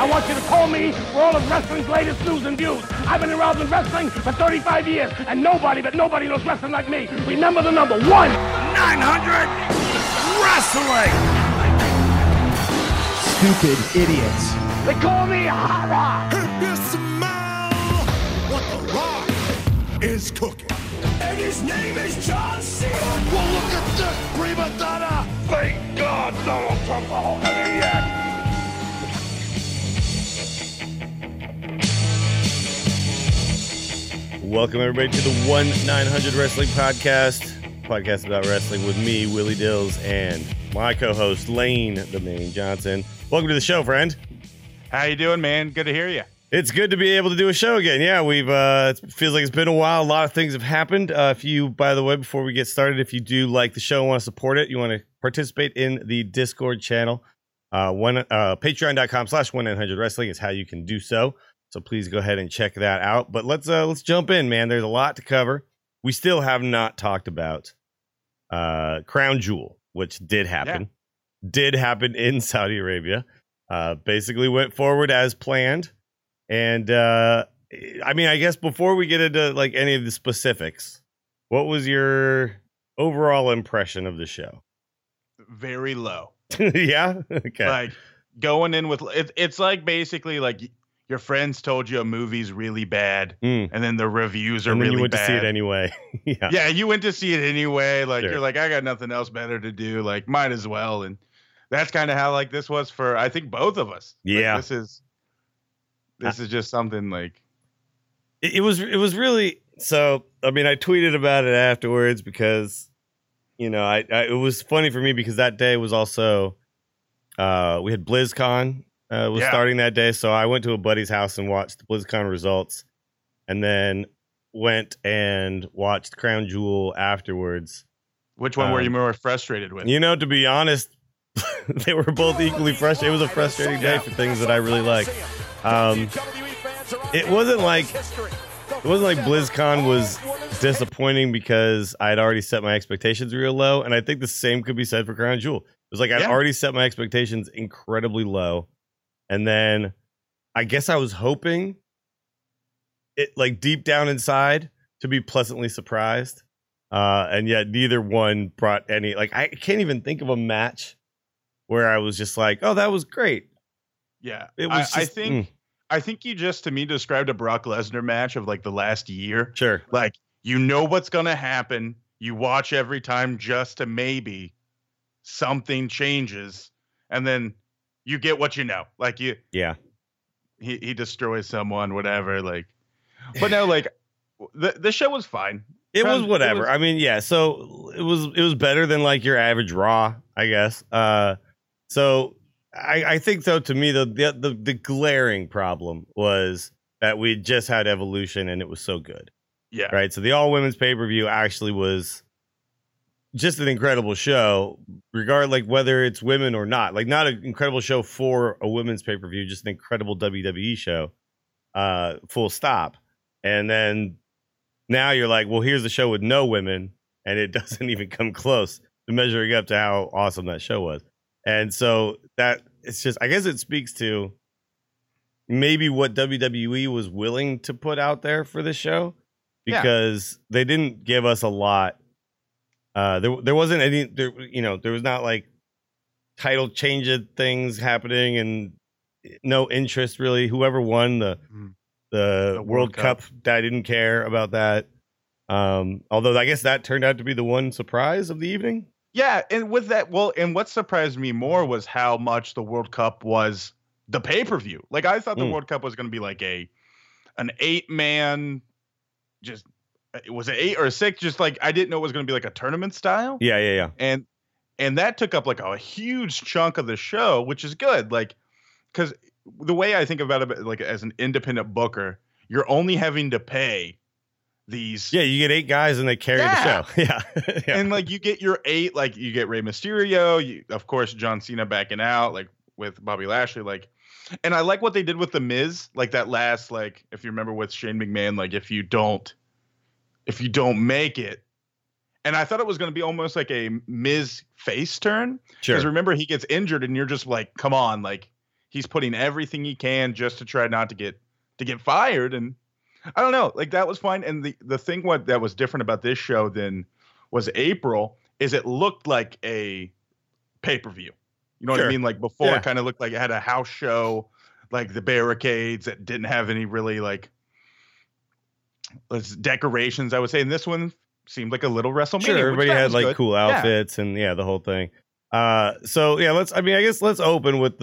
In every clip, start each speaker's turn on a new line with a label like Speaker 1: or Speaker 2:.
Speaker 1: I want you to call me for all of wrestling's latest news and views. I've been around in wrestling for 35 years, and nobody knows wrestling like me. Remember the number 1-900 Wrestling!
Speaker 2: Stupid idiots.
Speaker 1: They call me Hara.
Speaker 3: If you smell what the Rock is cooking.
Speaker 1: And his name is John Cena.
Speaker 3: Well, look at this prima donna.
Speaker 1: Thank God Donald Trump a whole maniac.
Speaker 4: Welcome, everybody, to the 1-900 Wrestling Podcast about wrestling with me, Willie Dills, and my co-host, Lane the Main Johnson. Welcome to the show, friend.
Speaker 5: How you doing, man? Good to hear you.
Speaker 4: It's good to be able to do a show again. Yeah, it feels like it's been a while. A lot of things have happened. If you, by the way, before we get started, if you do like the show and want to support it, you want to participate in the Discord channel, patreon.com/1-900 Wrestling is how you can do so. So please go ahead and check that out. But let's jump in, man. There's a lot to cover. We still have not talked about Crown Jewel, which did happen. Yeah. Did happen in Saudi Arabia. Basically went forward as planned. And I mean, I guess before we get into like any of the specifics, what was your overall impression of the show?
Speaker 5: Very low.
Speaker 4: Yeah. Okay.
Speaker 5: Like going in with it's like basically like your friends told you a movie's really bad, and then the reviews are
Speaker 4: and then
Speaker 5: really
Speaker 4: you went
Speaker 5: bad.
Speaker 4: to see it anyway.
Speaker 5: Yeah, you went to see it anyway. Like
Speaker 4: Sure.
Speaker 5: You're like, I got nothing else better to do. Like, might as well. And that's kind of how like this was for I think both of us.
Speaker 4: Yeah.
Speaker 5: Like, this is just something like
Speaker 4: it was really so. I mean, I tweeted about it afterwards because you know it was funny for me because that day was also we had BlizzCon. Was starting that day, so I went to a buddy's house and watched the BlizzCon results, and then went and watched Crown Jewel afterwards.
Speaker 5: Which one were you more frustrated with?
Speaker 4: You know, to be honest, they were both equally frustrated. It was a frustrating day for things that I really like. It wasn't like BlizzCon was disappointing because I had already set my expectations real low, and I think the same could be said for Crown Jewel. It was like I'd already set my expectations incredibly low. And then I guess I was hoping it like deep down inside to be pleasantly surprised. And yet neither one brought any, like, I can't even think of a match where I was just like, oh, that was great.
Speaker 5: Yeah.
Speaker 4: It was
Speaker 5: I think you just, to me, described a Brock Lesnar match of like the last year.
Speaker 4: Sure.
Speaker 5: Like, you know what's going to happen. You watch every time just to maybe something changes. And then you get what you know, like he destroys someone, whatever. Like, but no, like the show was fine.
Speaker 4: It was whatever. I mean, yeah. So it was better than like your average Raw, I guess. So I think though, to me, the glaring problem was that we just had Evolution and it was so good.
Speaker 5: Yeah.
Speaker 4: Right. So the all women's pay-per-view actually was just an incredible show, regardless like whether it's women or not. Like not an incredible show for a women's pay-per-view, just an incredible WWE show. Full stop. And then now you're like, well, here's the show with no women, and it doesn't even come close to measuring up to how awesome that show was. And so that it's just, I guess it speaks to maybe what WWE was willing to put out there for the show, because they didn't give us a lot. There wasn't any, there was not like title change things happening and no interest really. Whoever won the World Cup, I didn't care about that. Although I guess that turned out to be the one surprise of the evening.
Speaker 5: Yeah. And with that, and what surprised me more was how much the World Cup was the pay-per-view. Like I thought the World Cup was going to be like an 8-man, just, it was an 8 or a 6, just like I didn't know it was going to be like a tournament style.
Speaker 4: Yeah.
Speaker 5: And that took up like a huge chunk of the show, which is good. Like, because the way I think about it, like as an independent booker, you're only having to pay these.
Speaker 4: Yeah, you get 8 guys and they carry the show. Yeah.
Speaker 5: And like you get your 8, like you get Rey Mysterio, of course, John Cena backing out, like with Bobby Lashley, like. And I like what they did with The Miz, like that last, like if you remember with Shane McMahon, like if you don't make it. And I thought it was going to be almost like a Miz face turn.
Speaker 4: Sure.
Speaker 5: Because remember, he gets injured and you're just like, come on, like he's putting everything he can just to try not to get fired. And I don't know, like that was fine. And the thing that was different about this show than was April is it looked like a pay-per-view. You know what I mean? Like before, it kind of looked like it had a house show, like the barricades that didn't have any really like decorations, I would say. And this one seemed like a little WrestleMania.
Speaker 4: Sure, everybody had like
Speaker 5: good.
Speaker 4: cool outfits and the whole thing. So yeah, let's open with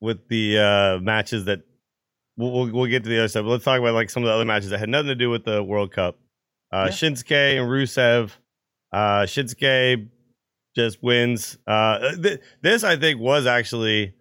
Speaker 4: the matches that we'll get to the other stuff. But let's talk about like some of the other matches that had nothing to do with the World Cup. Shinsuke and Rusev. Shinsuke just wins. This I think was actually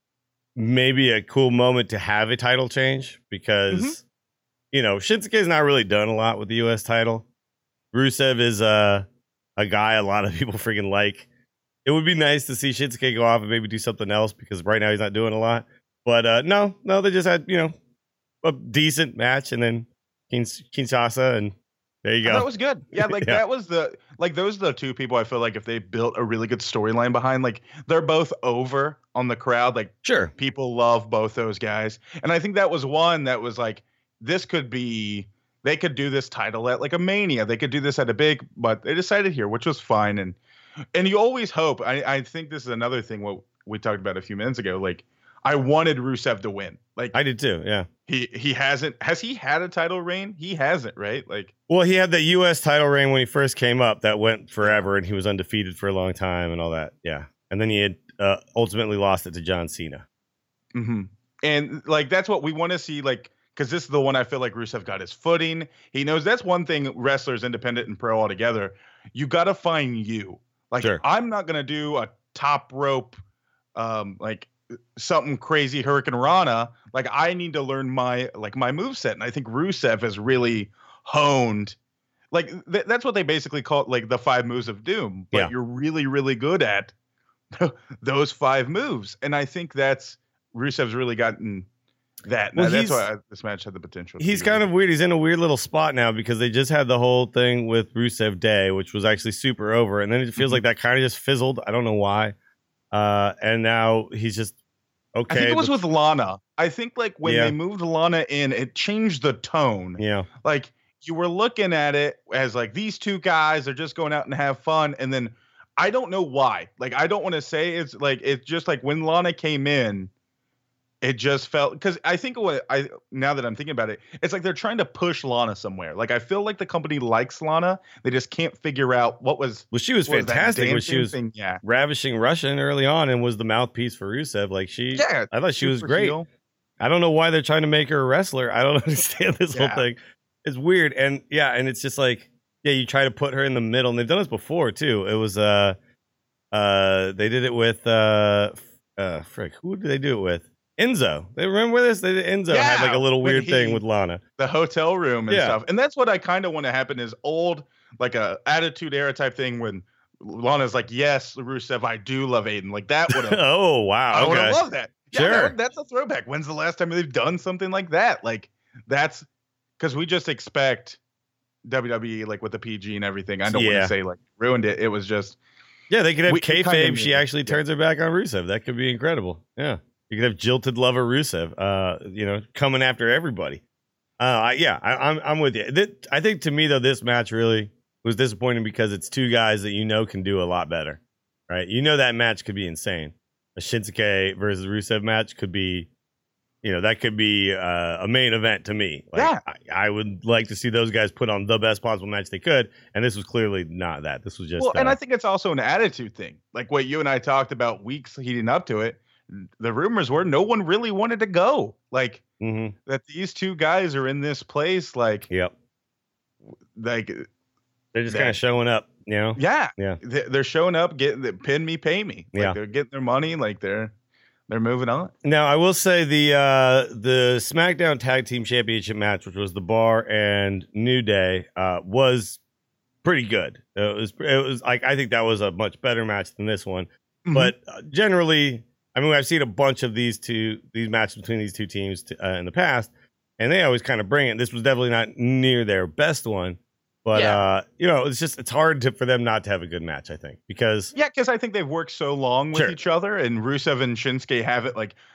Speaker 4: maybe a cool moment to have a title change because Shinsuke is not really done a lot with the U.S. title. Rusev is a guy a lot of people freaking like. It would be nice to see Shinsuke go off and maybe do something else because right now he's not doing a lot. But no, they just had a decent match and then Kinshasa and there you go.
Speaker 5: That was good. Yeah, that was those are the two people I feel like if they built a really good storyline behind, like they're both over on the crowd. Like
Speaker 4: sure,
Speaker 5: people love both those guys. And I think that was one that was like, this could be, they could do this title at like a Mania. They could do this at a big, but they decided here, which was fine. And you always hope, I think this is another thing what we talked about a few minutes ago. Like I wanted Rusev to win. Like
Speaker 4: I did too. Yeah.
Speaker 5: He hasn't. Has he had a title reign? He hasn't, right? Like,
Speaker 4: well, he had the U.S. title reign when he first came up. That went forever, and he was undefeated for a long time, and all that. Yeah, and then he had ultimately lost it to John Cena.
Speaker 5: Mm-hmm. And like that's what we want to see. Like, because this is the one I feel like Rusev got his footing. He knows that's one thing. Wrestlers, independent and pro altogether, you got to find you. Like,
Speaker 4: sure.
Speaker 5: I'm not gonna do a top rope, like something crazy Hurricane Rana. Like I need to learn my moveset. And I think Rusev has really honed like that's what they basically call it, like the 5 moves of doom, but you're really, really good at those 5 moves. And I think that's Rusev's really gotten that. Well, that's why this match had the potential.
Speaker 4: He's kind of weird. He's in a weird little spot now because they just had the whole thing with Rusev Day, which was actually super over. And then it feels like that kind of just fizzled. I don't know why. And now he's just okay.
Speaker 5: I think it was with Lana. I think like when they moved Lana in, it changed the tone.
Speaker 4: Yeah.
Speaker 5: Like you were looking at it as like these two guys are just going out and have fun. And then I don't know why. Like I don't want to say it's just like when Lana came in, it just felt, because I think now that I'm thinking about it, it's like they're trying to push Lana somewhere. Like I feel like the company likes Lana. They just can't figure out what was.
Speaker 4: Well, she was fantastic when she was ravishing Russian early on and was the mouthpiece for Rusev. Like I thought she was great. Heel. I don't know why they're trying to make her a wrestler. I don't understand this whole thing. It's weird. And it's just like, you try to put her in the middle. And they've done this before too. It was they did it with who did they do it with? Enzo. They remember this? Enzo had like a little weird thing with Lana.
Speaker 5: The hotel room and stuff. And that's what I kind of want to happen is old, like a Attitude Era type thing when Lana's like, yes, Rusev, I do love Aiden. Like that would have.
Speaker 4: Oh, wow.
Speaker 5: I would have loved that.
Speaker 4: Sure.
Speaker 5: That's a throwback. When's the last time they've done something like that? Like that's because we just expect WWE like with the PG and everything. I don't want to say like ruined it. It was just.
Speaker 4: Yeah, they could have kayfabe. She actually turns her back on Rusev. That could be incredible. Yeah. You could have jilted lover Rusev, coming after everybody. I'm with you. I think to me, though, this match really was disappointing because it's two guys that can do a lot better, right? That match could be insane. A Shinsuke versus Rusev match could be, that could be a main event to me. Like, I would like to see those guys put on the best possible match they could, and this was clearly not that. This was just
Speaker 5: and I think it's also an attitude thing, like what you and I talked about weeks leading up to it. The rumors were no one really wanted to go, like that these two guys are in this place, like like
Speaker 4: they're just kind of showing up,
Speaker 5: they're showing up, getting the pin me, pay me, like they're getting their money, like they're moving on.
Speaker 4: Now I will say the SmackDown Tag Team Championship match, which was the Bar and New Day, was pretty good. It was like I think that was a much better match than this one, but generally. I mean, I've seen a bunch of these matches between these two teams in the past, and they always kind of bring it. This was definitely not near their best one, but it's hard for them not to have a good match. I think because
Speaker 5: I think they've worked so long with each other, and Rusev and Shinsuke have it like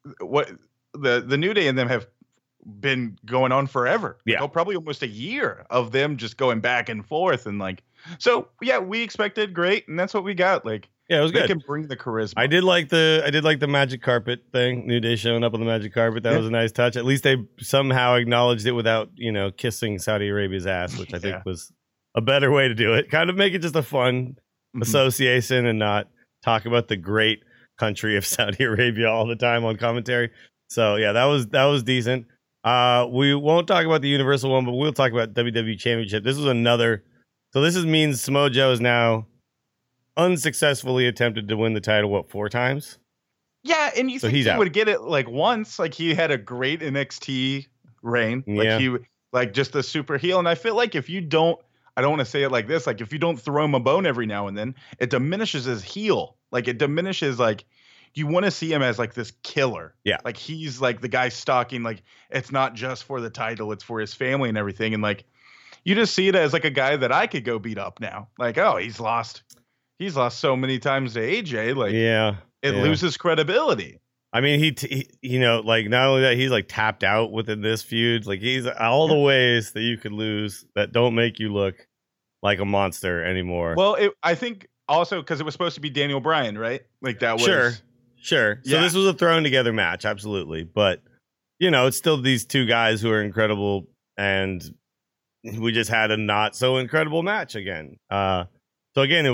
Speaker 5: what the New Day and them have been going on forever.
Speaker 4: Yeah.
Speaker 5: Probably almost a year of them just going back and forth. And like, so yeah, we expected great. And that's what we got. Like,
Speaker 4: Yeah, it was
Speaker 5: they
Speaker 4: good.
Speaker 5: can bring the charisma.
Speaker 4: I did like the magic carpet thing. New Day showing up on the magic carpet. That was a nice touch. At least they somehow acknowledged it without, kissing Saudi Arabia's ass, which I think was a better way to do it. Kind of make it just a fun association and not talk about the great country of Saudi Arabia all the time on commentary. So yeah, that was decent. We won't talk about the Universal one, but we'll talk about WWE Championship. This was another. So this means Samoa Joe is now unsuccessfully attempted to win the title 4 times.
Speaker 5: Yeah, and you think he would get it like once. Like he had a great NXT reign. Like he like just a super heel. And I feel like if you don't, I don't want to say it like this, like if you don't throw him a bone every now and then, it diminishes his heel. Like it diminishes like you want to see him as like this killer.
Speaker 4: Yeah.
Speaker 5: Like he's like the guy stalking, like it's not just for the title, it's for his family and everything. And like you just see it as like a guy that I could go beat up now. Like, oh, he's lost so many times to AJ. Like, it loses credibility.
Speaker 4: I mean, he like not only that, he's like tapped out within this feud. Like he's all the ways that you could lose that don't make you look like a monster anymore.
Speaker 5: Well, I think also because it was supposed to be Daniel Bryan, right? Like that was
Speaker 4: sure. So this was a thrown together match, absolutely. But it's still these two guys who are incredible, and we just had a not so incredible match again. So again,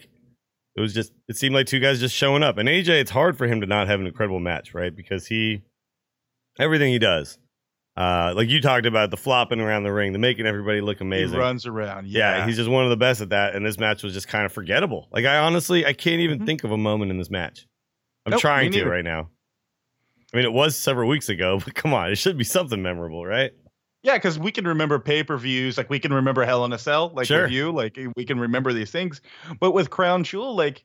Speaker 4: it seemed like two guys just showing up. And AJ, it's hard for him to not have an incredible match, right? Because everything he does, like you talked about, the flopping around the ring, the making everybody look amazing.
Speaker 5: He runs around.
Speaker 4: Yeah, he's just one of the best at that. And this match was just kind of forgettable. Like I can't even think of a moment in this match. I'm trying to right now. I mean, it was several weeks ago, but come on, it should be something memorable, right?
Speaker 5: Yeah, because we can remember pay-per-views, like we can remember Hell in a Cell, like with you, like we can remember these things. But with Crown Jewel, like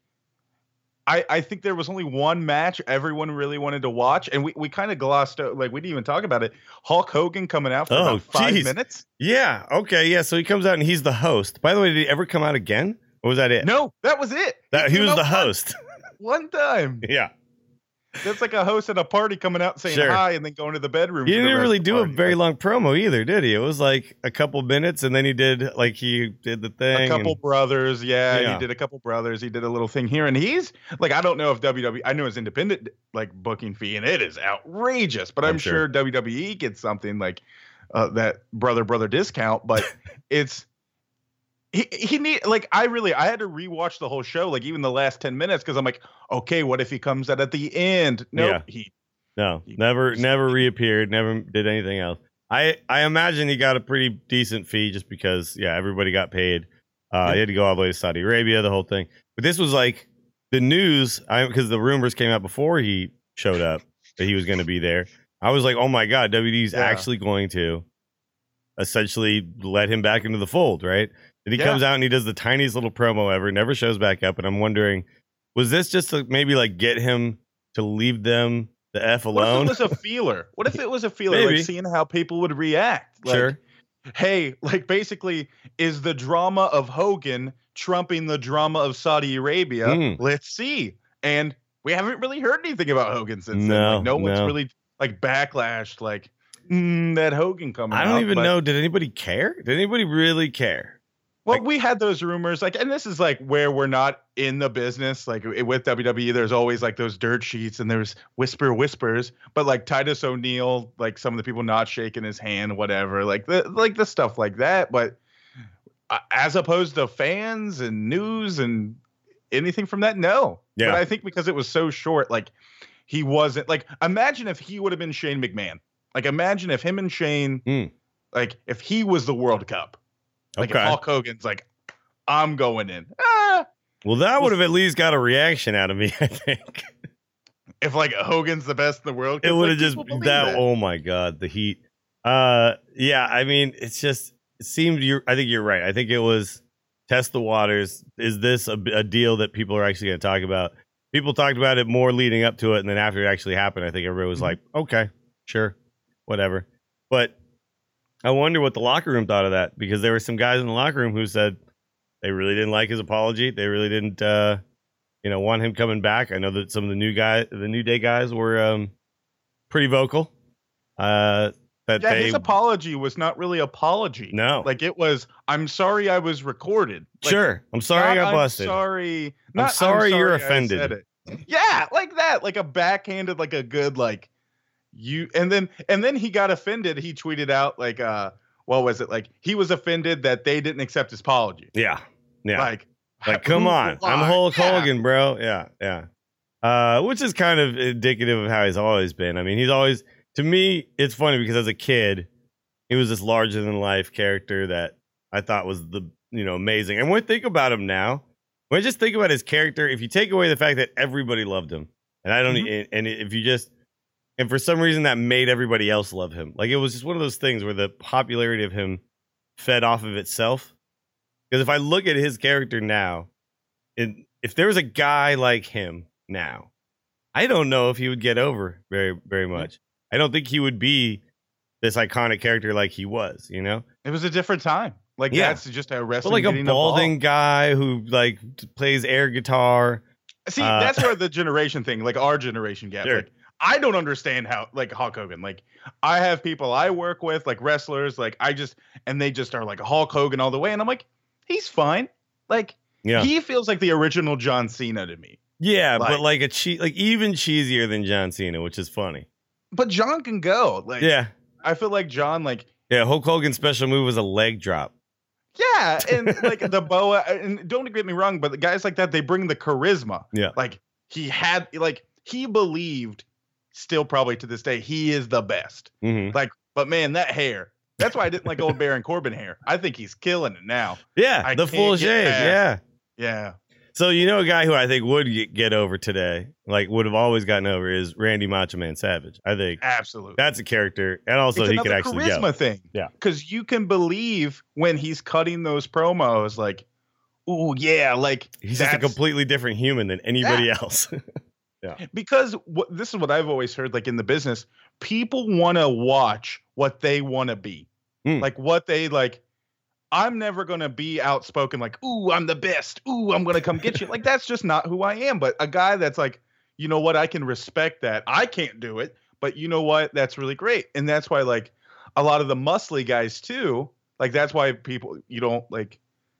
Speaker 5: I think there was only one match everyone really wanted to watch, and we kind of glossed out, like we didn't even talk about it. Hulk Hogan coming out for about 5 minutes.
Speaker 4: Yeah, okay, yeah. So he comes out and he's the host. By the way, did he ever come out again? Or was that it?
Speaker 5: No, that was it.
Speaker 4: He was the host.
Speaker 5: One time.
Speaker 4: Yeah.
Speaker 5: That's like a host at a party coming out saying hi and then going to the bedroom.
Speaker 4: He didn't really do a very long promo either, did he? It was like a couple minutes, and then he did the thing.
Speaker 5: A couple brothers, he did a couple brothers. He did a little thing here, and he's like, I don't know if WWE. I know his independent like booking fee, and it is outrageous. But I'm sure WWE gets something like that brother discount. But it's. He need like I had to rewatch the whole show, like even the last 10 minutes, because I'm like, okay, what if he comes out at the end? Nope, he
Speaker 4: never reappeared, never did anything else. I imagine he got a pretty decent fee just because everybody got paid. He had to go all the way to Saudi Arabia, the whole thing. But this was like the news, because the rumors came out before he showed up that he was going to be there. I was like, oh my god, WWE's actually going to essentially let him back into the fold, right? And he comes out and he does the tiniest little promo ever, never shows back up. And I'm wondering, was this just to maybe like get him to leave them the F alone?
Speaker 5: What if it was a feeler? What if it was a feeler,
Speaker 4: Maybe.
Speaker 5: like seeing how people would react? Like, hey, like basically, is the drama of Hogan trumping the drama of Saudi Arabia? Let's see. And we haven't really heard anything about Hogan since then. Like, no one's really like backlashed like that Hogan coming out.
Speaker 4: I don't even know. Did anybody care? Did anybody really care?
Speaker 5: Well, we had those rumors, like, and this is like where we're not in the business. Like with WWE, there's always like those dirt sheets and there's whispers. But like Titus O'Neil, like some of the people not shaking his hand, whatever, like the stuff like that. But as opposed to fans and news and anything from that, no.
Speaker 4: Yeah.
Speaker 5: But I think because it was so short, like he wasn't like. Imagine if he would have been Shane McMahon. Like imagine if him and Shane, like if he was the World Cup. Like if Hulk Hogan's like, I'm going in.
Speaker 4: Well, that would have at least got a reaction out of me, I think.
Speaker 5: If like Hogan's the best in the world,
Speaker 4: it would have just that. Oh my god, the heat. Yeah, I mean, it seemed. I think you're right. I think it was test the waters. Is this a deal that people are actually going to talk about? People talked about it more leading up to it, and then after it actually happened, I think everybody was like, okay, sure, whatever. But I wonder what the locker room thought of that, because there were some guys in the locker room who said they really didn't like his apology. They really didn't, want him coming back. I know that some of the New Day guys were pretty vocal.
Speaker 5: His apology was not really apology.
Speaker 4: No.
Speaker 5: Like it was, I'm sorry I was recorded. Like,
Speaker 4: sure. I'm sorry I got busted.
Speaker 5: I'm sorry
Speaker 4: you're
Speaker 5: I
Speaker 4: offended.
Speaker 5: said it. Yeah, like that. Like a backhanded, like a good, like you and then he got offended. He tweeted out like what was it? Like he was offended that they didn't accept his apology.
Speaker 4: Yeah. Yeah.
Speaker 5: Like
Speaker 4: come on. I'm Hulk Hogan, bro. Yeah. Which is kind of indicative of how he's always been. I mean, he's always, to me, it's funny because as a kid, he was this larger than life character that I thought was amazing. And when I think about him now, when I just think about his character, if you take away the fact that everybody loved him, and I don't, and if you just, and for some reason that made everybody else love him, like it was just one of those things where the popularity of him fed off of itself. Because if I look at his character now, if there was a guy like him now, I don't know if he would get over very, very much. I don't think he would be this iconic character like he was, It
Speaker 5: was a different time. Like that's just how wrestling.
Speaker 4: But like a balding guy who like plays air guitar.
Speaker 5: See, that's where the generation thing, like our generation gap.
Speaker 4: Sure.
Speaker 5: Like I don't understand how, like Hulk Hogan. Like I have people I work with, like wrestlers, like and they just are like Hulk Hogan all the way, and I'm like, he's fine. Like he feels like the original John Cena to me.
Speaker 4: Yeah, but like even cheesier than John Cena, which is funny.
Speaker 5: But John can go. Like I feel like John, like
Speaker 4: Hulk Hogan's special move was a leg drop.
Speaker 5: Yeah, and like the boa, and don't get me wrong, but the guys like that, they bring the charisma.
Speaker 4: Yeah,
Speaker 5: like he believed, still probably to this day, he is the best.
Speaker 4: Mm-hmm.
Speaker 5: Like, but man, that hair. That's why I didn't like old Baron Corbin hair. I think he's killing it now.
Speaker 4: Yeah, the full shave.
Speaker 5: Yeah.
Speaker 4: So a guy who I think would get over today, like would have always gotten over, is Randy Macho Man Savage. I think
Speaker 5: absolutely
Speaker 4: that's a character, and also he could actually
Speaker 5: charisma
Speaker 4: go.
Speaker 5: Thing.
Speaker 4: Yeah,
Speaker 5: because you can believe when he's cutting those promos, like, ooh yeah, like
Speaker 4: he's just a completely different human than anybody else. Yeah,
Speaker 5: because this is what I've always heard, like in the business, people want to watch what they want to be, like what they like. I'm never going to be outspoken like, ooh, I'm the best. Ooh, I'm going to come get you. Like, that's just not who I am. But a guy that's like, you know what? I can respect that. I can't do it. But you know what? That's really great. And that's why, like, a lot of the muscly guys, too, like, that's why people, like,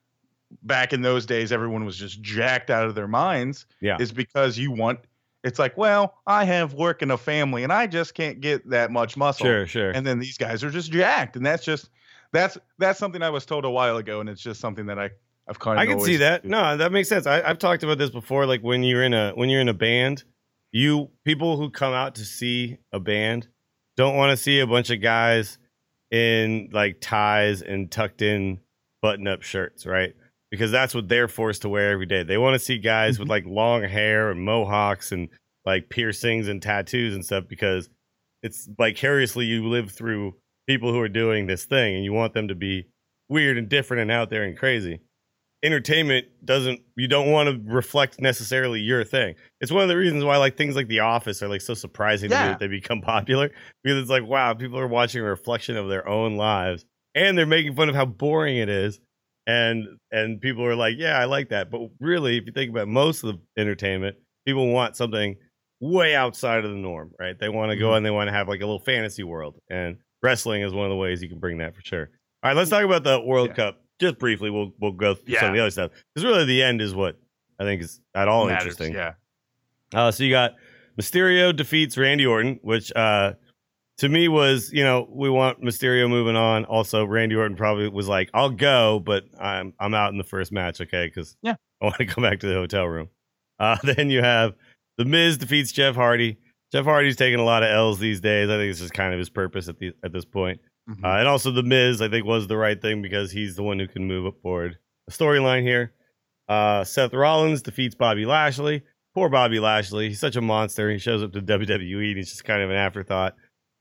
Speaker 5: back in those days, everyone was just jacked out of their minds.
Speaker 4: Yeah.
Speaker 5: Is because it's like, well, I have work and a family, and I just can't get that much muscle.
Speaker 4: Sure.
Speaker 5: And then these guys are just jacked. And that's just... That's something I was told a while ago, and it's just something that I've kind of.
Speaker 4: I can see that. No, that makes sense. I've talked about this before. Like when you're in a band, people who come out to see a band don't want to see a bunch of guys in like ties and tucked in button up shirts, right? Because that's what they're forced to wear every day. They want to see guys with like long hair and mohawks and like piercings and tattoos and stuff, because it's vicariously you live through people who are doing this thing, and you want them to be weird and different and out there and crazy. Entertainment you don't want to reflect necessarily your thing. It's one of the reasons why like things like The Office are like so surprising to me that they become popular, because it's like, wow, people are watching a reflection of their own lives, and they're making fun of how boring it is, and people are like, yeah, I like that. But really, if you think about most of the entertainment, people want something way outside of the norm, right? They want to go and they want to have like a little fantasy world, and wrestling is one of the ways you can bring that for sure. All right, let's talk about the World Cup just briefly. We'll go through some of the other stuff, because really the end is what I think is at all interesting.
Speaker 5: Yeah.
Speaker 4: So you got Mysterio defeats Randy Orton, which to me was, we want Mysterio moving on. Also, Randy Orton probably was like, I'll go, but I'm out in the first match, okay? Because I want to come back to the hotel room. Then you have The Miz defeats Jeff Hardy. Jeff Hardy's taking a lot of L's these days. I think it's just kind of his purpose at this point. Mm-hmm. And also The Miz, I think, was the right thing, because he's the one who can move up forward the storyline here. Seth Rollins defeats Bobby Lashley. Poor Bobby Lashley. He's such a monster. He shows up to WWE, and he's just kind of an afterthought.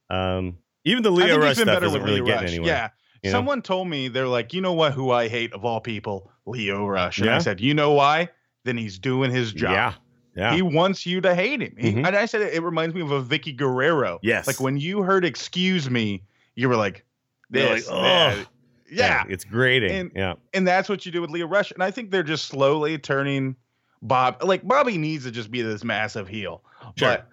Speaker 4: Even the Leo Rush stuff isn't really getting anywhere.
Speaker 5: Yeah. Someone told me, they're like, you know what, who I hate of all people? Leo Rush. And I said, you know why? Then he's doing his job. Yeah. He wants you to hate him. And I said it reminds me of a Vicky Guerrero.
Speaker 4: Yes.
Speaker 5: Like when you heard "Excuse Me," you were like, "This." Yeah,
Speaker 4: it's grating.
Speaker 5: And that's what you do with Leo Rush. And I think they're just slowly turning Bobby needs to just be this massive heel.
Speaker 4: Sure.
Speaker 5: But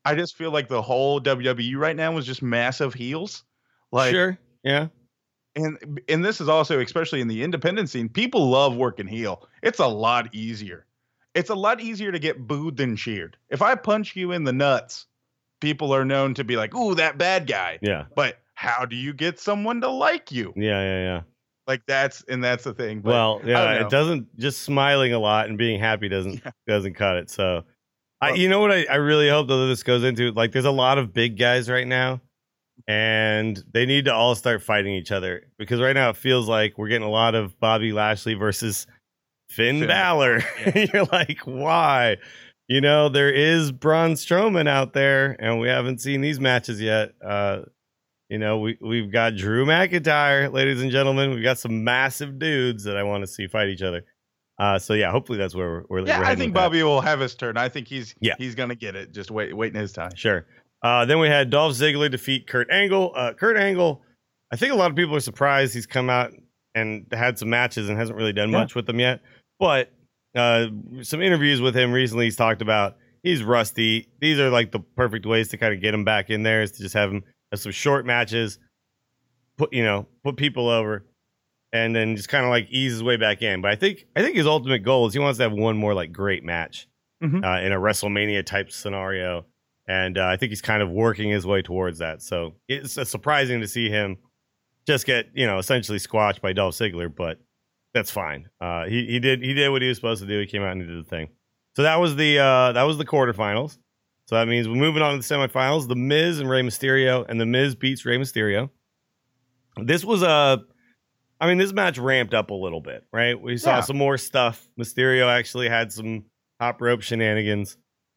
Speaker 5: I just feel like the whole WWE right now is just massive heels. Like,
Speaker 4: Sure. Yeah.
Speaker 5: and this is also, especially in the independent scene, people love working heel. It's a lot easier. It's a lot easier to get booed than cheered. If I punch you in the nuts, people are known to be like, "Ooh, that bad guy."
Speaker 4: Yeah.
Speaker 5: But how do you get someone to like you?
Speaker 4: Yeah.
Speaker 5: Like that's the thing. But
Speaker 4: Well,
Speaker 5: I
Speaker 4: yeah,
Speaker 5: don't know.
Speaker 4: it doesn't, just smiling a lot and being happy doesn't cut it. So,
Speaker 5: Well-
Speaker 4: you know what I really hope that this goes into? Like, there's a lot of big guys right now, and they need to all start fighting each other, because right now it feels like we're getting a lot of Bobby Lashley versus Finn Balor. You're like, why? You know, there is Braun Strowman out there, and we haven't seen these matches yet. You know, we've got Drew McIntyre, ladies and gentlemen. We've got some massive dudes that I want to see fight each other. So yeah, hopefully that's where we're
Speaker 5: Yeah,
Speaker 4: heading
Speaker 5: I think
Speaker 4: with that.
Speaker 5: Bobby will have his turn. I think he's
Speaker 4: Yeah.
Speaker 5: gonna get it. Just waiting his time.
Speaker 4: Sure. Then we had Dolph Ziggler defeat Kurt Angle. Kurt Angle, I think a lot of people are surprised he's come out and had some matches and hasn't really done much with them yet. But some interviews with him recently, he's talked about he's rusty. These are like the perfect ways to kind of get him back in there, is to just have him have some short matches, put people over, and then just kind of like ease his way back in. But I think his ultimate goal is he wants to have one more like great match in a WrestleMania type scenario. And I think he's kind of working his way towards that. So it's surprising to see him just get, essentially squashed by Dolph Ziggler, but that's fine. He did what he was supposed to do. He came out and did the thing. So that was the quarterfinals. So that means we're moving on to the semifinals. The Miz and Rey Mysterio, and the Miz beats Rey Mysterio. This was this match ramped up a little bit, right? We saw some more stuff. Mysterio actually had some top rope shenanigans.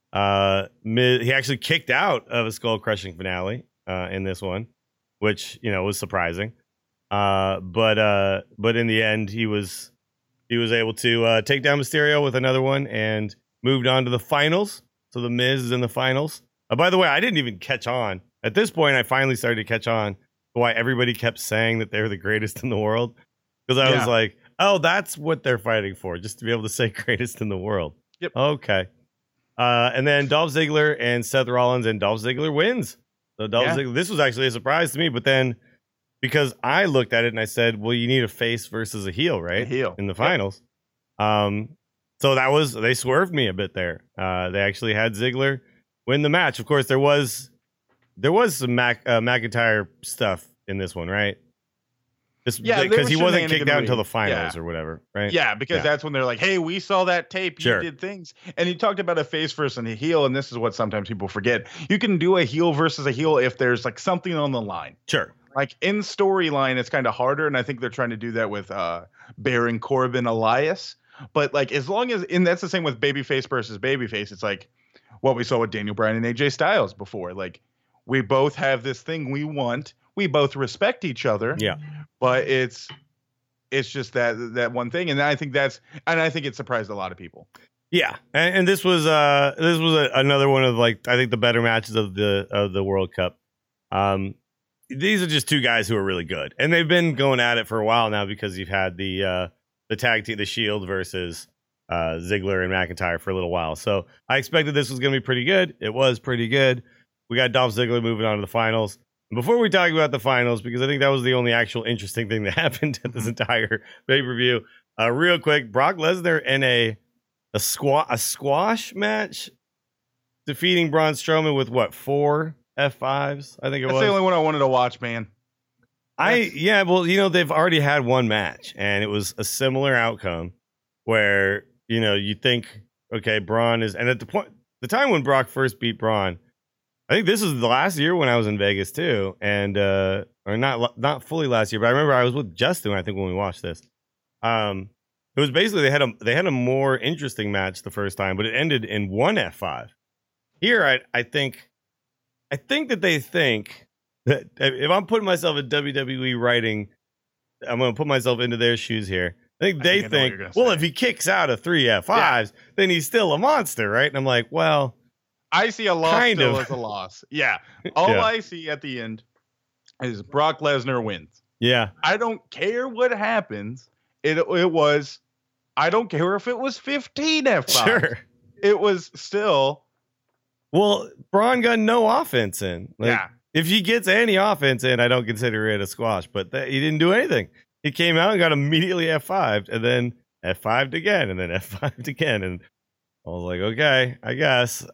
Speaker 4: Miz, he actually kicked out of a skull crushing finale in this one, which was surprising. But in the end, he was able to take down Mysterio with another one and moved on to the finals. So the Miz is in the finals. By the way, I didn't even catch on at this point. I finally started to catch on to why everybody kept saying that they're the greatest in the world, because I was like, oh, that's what they're fighting for, just to be able to say greatest in the world.
Speaker 5: Yep.
Speaker 4: Okay. And then Dolph Ziggler and Seth Rollins, and Dolph Ziggler wins. So Ziggler, this was actually a surprise to me, but then because I looked at it and I said, well, you need a face versus a heel, right?
Speaker 5: A heel.
Speaker 4: In the finals. So they swerved me a bit there. They actually had Ziggler win the match. Of course, there was some McIntyre stuff in this one, right? Because he wasn't kicked out until the finals or whatever, right?
Speaker 5: Yeah, because that's when they're like, hey, we saw that tape. You
Speaker 4: Sure.
Speaker 5: did things. And he talked about a face versus a heel, and this is what sometimes people forget. You can do a heel versus a heel if there's like something on the line.
Speaker 4: Sure.
Speaker 5: Like in storyline, it's kind of harder, and I think they're trying to do that with Baron Corbin Elias. But like as long as, and that's the same with babyface versus babyface. It's like what we saw with Daniel Bryan and AJ Styles before. Like we both have this thing we want. We both respect each other.
Speaker 4: Yeah.
Speaker 5: But it's just that one thing, and I think it surprised a lot of people.
Speaker 4: Yeah, and this was another one of I think the better matches of the World Cup. These are just two guys who are really good, and they've been going at it for a while now, because you've had the tag team, the Shield versus Ziggler and McIntyre for a little while. So I expected this was going to be pretty good. It was pretty good. We got Dolph Ziggler moving on to the finals. Before we talk about the finals, because I think that was the only actual interesting thing that happened at this entire pay-per-view, real quick, Brock Lesnar in a squash match, defeating Braun Strowman with 4 F5s, I think it was.
Speaker 5: That's the only one I wanted to watch, man.
Speaker 4: They've already had one match, and it was a similar outcome where, you think, okay, Braun is, and at the time when Brock first beat Braun, I think this is the last year when I was in Vegas too, and or not fully last year, but I remember I was with Justin, I think, when we watched this. It was basically they had a more interesting match the first time, but it ended in 1 F5. Here, I think that they think that if I'm putting myself in WWE writing, I'm going to put myself into their shoes here. I think they think, well, if he kicks out of 3 F5s, then he's still a monster, right? And I'm like, well,
Speaker 5: I see a loss
Speaker 4: kind
Speaker 5: still
Speaker 4: of
Speaker 5: as a loss. Yeah. All I see at the end is Brock Lesnar wins.
Speaker 4: Yeah.
Speaker 5: I don't care what happens. I don't care if it was 15 F5s.
Speaker 4: Sure.
Speaker 5: It was still
Speaker 4: Well, Braun got no offense in. Like,
Speaker 5: Yeah.
Speaker 4: if he gets any offense in, I don't consider it a squash. But he didn't do anything. He came out and got immediately F5'd, and then F5'd again, and then F5'd again. And I was like, okay, I guess.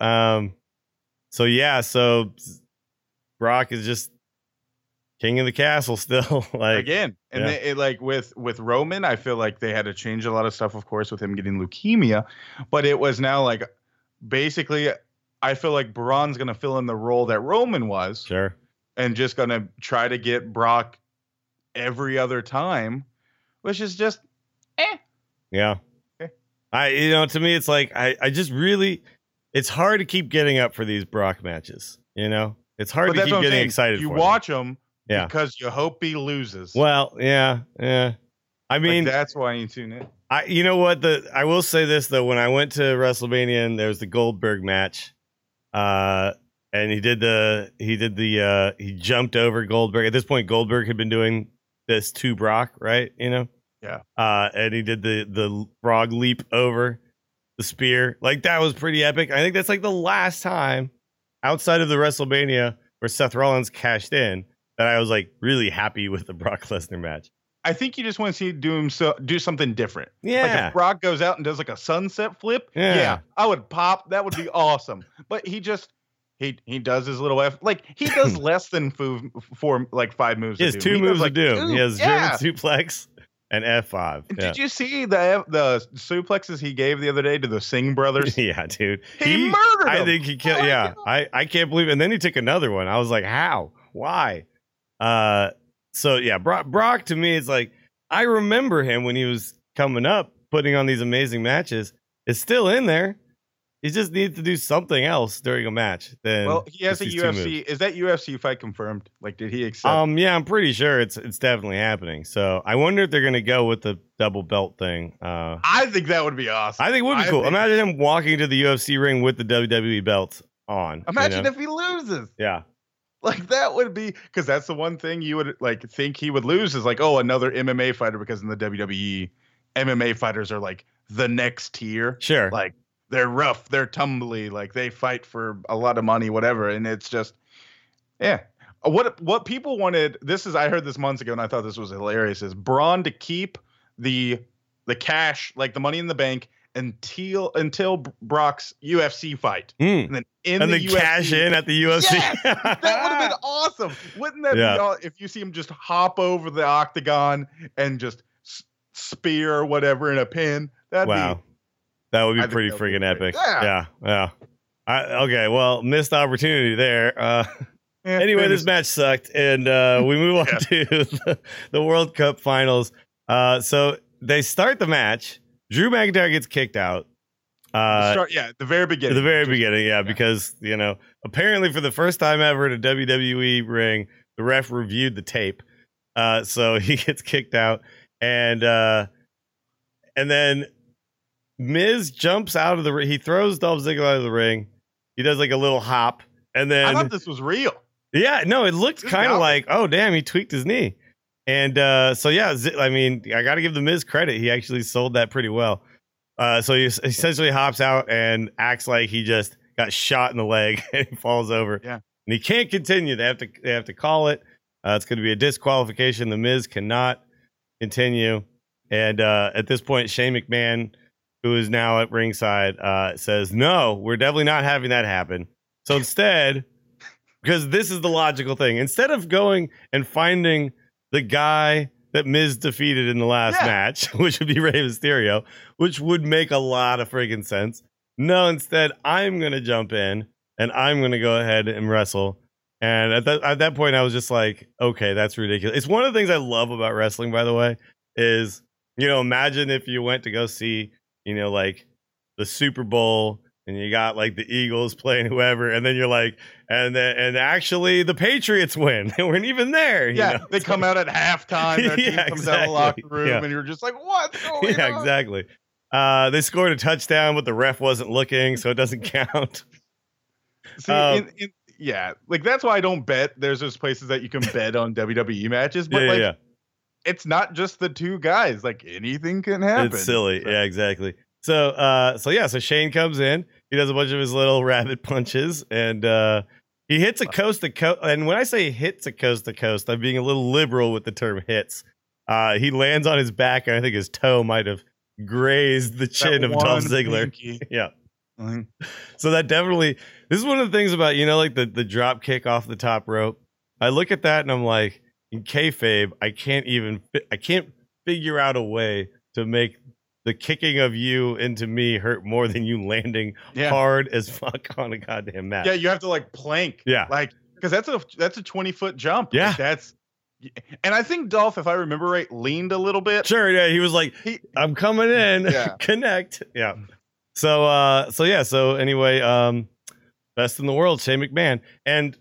Speaker 4: So Brock is just king of the castle still. Like
Speaker 5: Again. And
Speaker 4: yeah.
Speaker 5: it, like with Roman, I feel like they had to change a lot of stuff, of course, with him getting leukemia. But it was now like basically, I feel like Braun's going to fill in the role that Roman was.
Speaker 4: Sure.
Speaker 5: And just going to try to get Brock every other time, which is just
Speaker 4: Yeah.
Speaker 5: Okay.
Speaker 4: To me, it's like, I just really, it's hard to keep getting up for these Brock matches. It's hard to keep getting excited
Speaker 5: you
Speaker 4: for
Speaker 5: watch them
Speaker 4: Yeah.
Speaker 5: because you hope he loses.
Speaker 4: Well, yeah. I mean,
Speaker 5: that's why you tune in.
Speaker 4: you know what? I will say this though. When I went to WrestleMania and there was the Goldberg match, and he jumped over Goldberg. At this point, Goldberg had been doing this to Brock, right?
Speaker 5: Yeah.
Speaker 4: And he did the frog leap over the spear. Like, that was pretty epic. I think that's like the last time outside of the WrestleMania where Seth Rollins cashed in that I was like really happy with the Brock Lesnar match.
Speaker 5: I think you just want to see do something different.
Speaker 4: Yeah.
Speaker 5: Like if Brock goes out and does like a sunset flip,
Speaker 4: Yeah.
Speaker 5: I would pop. That would be awesome. But he just he does his little like he does less than 5 moves.
Speaker 4: He has 2 moves to do. He has German suplex and F5.
Speaker 5: Did you see the suplexes he gave the other day to the Singh brothers?
Speaker 4: Yeah, dude.
Speaker 5: He murdered
Speaker 4: I
Speaker 5: them.
Speaker 4: think he killed. Yeah, I can't believe it. And then he took another one. I was like, how? Why? So yeah, Brock to me is like, I remember him when he was coming up, putting on these amazing matches. It's still in there. He just needs to do something else during a match. Then
Speaker 5: he has a UFC. Is that UFC fight confirmed? Like, did he accept?
Speaker 4: Yeah, I'm pretty sure it's definitely happening. So I wonder if they're gonna go with the double belt thing.
Speaker 5: I think that would be awesome.
Speaker 4: I think it would be cool. Imagine him walking to the UFC ring with the WWE belt on.
Speaker 5: Imagine if he loses.
Speaker 4: Yeah.
Speaker 5: Like, that would be, because that's the one thing you would like think he would lose is like, oh, another MMA fighter, because in the WWE, MMA fighters are like the next tier.
Speaker 4: Sure.
Speaker 5: Like, they're rough, they're tumbly, like they fight for a lot of money, whatever. And it's just, yeah. What people wanted, I heard this months ago and I thought this was hilarious, is Braun to keep the cash, like the money in the bank, until Brock's UFC fight.
Speaker 4: And
Speaker 5: then
Speaker 4: UFC, cash in at the UFC.
Speaker 5: Yes, that would have been awesome. Wouldn't that be all, if you see him just hop over the octagon and just spear or whatever in a pin? That would be
Speaker 4: pretty freaking epic.
Speaker 5: Yeah.
Speaker 4: Okay, well, missed opportunity there. Anyway, this match sucked, and we move on to the World Cup finals. So they start the match. Drew McIntyre gets kicked out.
Speaker 5: The very beginning.
Speaker 4: Because, apparently for the first time ever in a WWE ring, the ref reviewed the tape. So he gets kicked out. And then Miz jumps out of the ring. He throws Dolph Ziggler out of the ring. He does like a little hop. And then
Speaker 5: I thought this was real.
Speaker 4: Yeah, no, it looked kind of like, oh, damn, he tweaked his knee. And I got to give the Miz credit. He actually sold that pretty well. So he essentially hops out and acts like he just got shot in the leg and he falls over.
Speaker 5: Yeah.
Speaker 4: And he can't continue. They have to call it. It's going to be a disqualification. The Miz cannot continue. And at this point, Shane McMahon, who is now at ringside, says, no, we're definitely not having that happen. So instead, because this is the logical thing, instead of going and finding the guy that Miz defeated in the last match, which would be Rey Mysterio, which would make a lot of freaking sense. No, instead, I'm going to jump in and I'm going to go ahead and wrestle. And at that point, I was just like, okay, that's ridiculous. It's one of the things I love about wrestling, by the way, is, imagine if you went to go see, like the Super Bowl and you got like the Eagles playing whoever, and then you're like, and actually the Patriots win. They weren't even there.
Speaker 5: They come out at halftime. Their team comes out of the locker room, and you're just like, what's going on?
Speaker 4: Yeah, exactly. They scored a touchdown, but the ref wasn't looking, so it doesn't count.
Speaker 5: See, like that's why I don't bet. There's those places that you can bet on WWE matches, but it's not just the two guys. Like anything can happen.
Speaker 4: It's silly. So. Yeah, exactly. So Shane comes in He does a bunch of his little rabbit punches, and he hits a coast to coast. And when I say hits a coast to coast, I'm being a little liberal with the term hits. He lands on his back, and I think his toe might have grazed the chin of Dolph Ziggler. Yeah. So that definitely, this is one of the things about, like the drop kick off the top rope. I look at that and I'm like, in kayfabe, I can't figure out a way to make the kicking of you into me hurt more than you landing hard as fuck on a goddamn mat.
Speaker 5: Yeah, you have to like plank.
Speaker 4: Yeah,
Speaker 5: like because that's a 20-foot jump.
Speaker 4: Yeah,
Speaker 5: like, and I think Dolph, if I remember right, leaned a little bit.
Speaker 4: Sure, yeah, he was like, "I'm coming in, connect." Yeah. So anyway, best in the world, Shane McMahon, and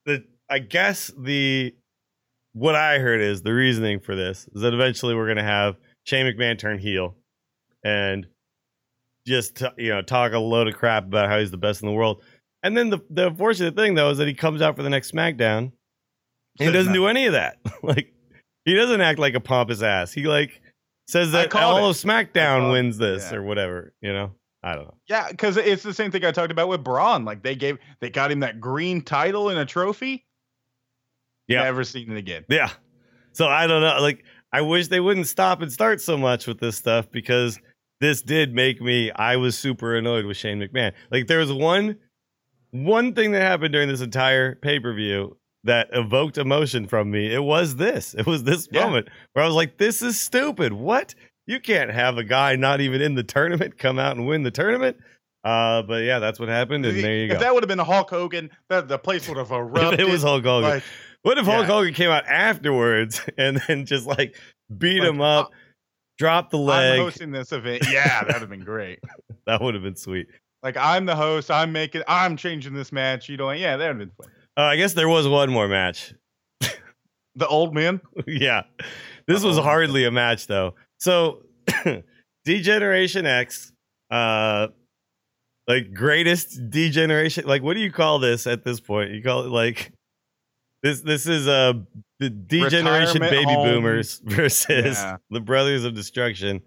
Speaker 4: what I heard is the reasoning for this is that eventually we're gonna have Shane McMahon turn heel. And just talk a load of crap about how he's the best in the world, and then the unfortunate thing though is that he comes out for the next SmackDown and he doesn't do any of that. Like he doesn't act like a pompous ass. He like says that all of SmackDown wins this or whatever. I don't know.
Speaker 5: Yeah, because it's the same thing I talked about with Braun. Like they got him that green title and a trophy.
Speaker 4: Yeah,
Speaker 5: never seen it again.
Speaker 4: Yeah, so I don't know. Like I wish they wouldn't stop and start so much with this stuff because this did make I was super annoyed with Shane McMahon. Like there was one thing that happened during this entire pay-per-view that evoked emotion from me. It was this moment where I was like, this is stupid. What? You can't have a guy not even in the tournament come out and win the tournament. But yeah, that's what happened. And there you go.
Speaker 5: If that would have been Hulk Hogan, the place would have erupted.
Speaker 4: If it was Hulk Hogan. Like, what if Hulk Hogan came out afterwards and then just like beat him up? Drop the leg.
Speaker 5: I'm hosting this event. Yeah, that would have been great.
Speaker 4: That would have been sweet.
Speaker 5: Like I'm the host. I'm changing this match. Yeah, that would have been fun.
Speaker 4: I guess there was one more match.
Speaker 5: The old man.
Speaker 4: Yeah, this was hardly a match though. So, D-Generation X, like greatest degeneration. Like, what do you call this at this point? You call it like this. This is the D-Generation baby boomers versus the Brothers of Destruction.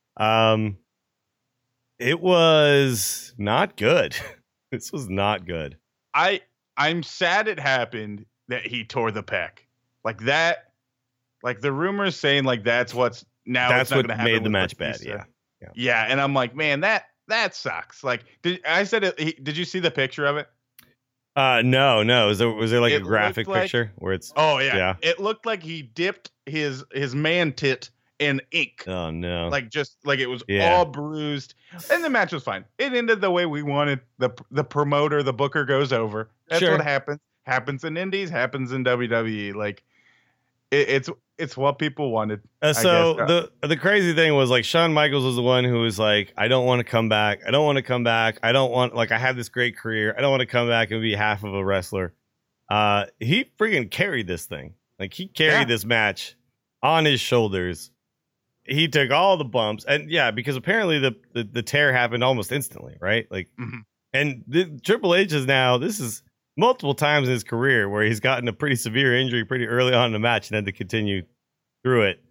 Speaker 4: It was not good. This was not good.
Speaker 5: I'm sad it happened that he tore the pec. Like that, like the rumors saying like that's what
Speaker 4: made the match bad.
Speaker 5: Yeah. And I'm like, man, that sucks. Like, did you see the picture of it?
Speaker 4: No. Was there like a graphic picture where it's?
Speaker 5: Oh yeah. It looked like he dipped his man tit in ink.
Speaker 4: Oh no.
Speaker 5: Like just like it was all bruised. And the match was fine. It ended the way we wanted. The promoter, the booker goes over. That's what happens. Happens in indies, happens in WWE. Like it's what people wanted.
Speaker 4: So the crazy thing was like Shawn Michaels was the one who was like, I don't want to come back. I don't want, like, I had this great career. I don't want to come back and be half of a wrestler. He freaking carried this thing. Like he carried this match on his shoulders. He took all the bumps, and because apparently the tear happened almost instantly, right? Like, and Triple H is now, this is multiple times in his career where he's gotten a pretty severe injury pretty early on in the match and had to continue through it.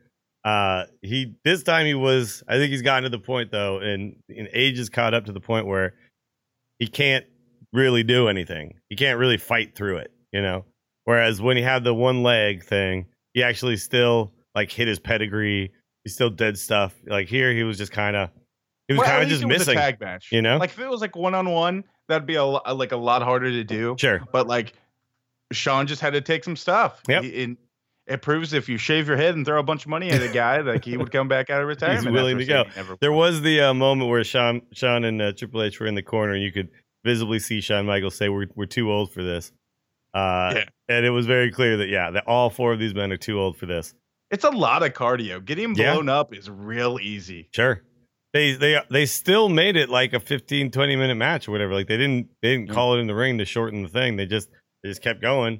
Speaker 4: This time I think he's gotten to the point though, and age is caught up to the point where he can't really do anything. He can't really fight through it, Whereas when he had the one leg thing, he actually still like hit his pedigree. He still did stuff. Like here, he was just kind of just missing.
Speaker 5: A tag match, Like if it was like 1-on-1, that'd be a lot harder to do.
Speaker 4: Sure,
Speaker 5: but like Shawn just had to take some stuff.
Speaker 4: Yep.
Speaker 5: It proves if you shave your head and throw a bunch of money at a guy, like he would come back out of retirement.
Speaker 4: He's willing to go. There was the moment where Shawn and Triple H were in the corner, and you could visibly see Shawn Michaels say, "We're too old for this." And it was very clear that all four of these men are too old for this.
Speaker 5: It's a lot of cardio. Getting blown up is real easy.
Speaker 4: Sure. They still made it like a 15-20 minute match or whatever. Like they didn't call it in the ring to shorten the thing. They just kept going.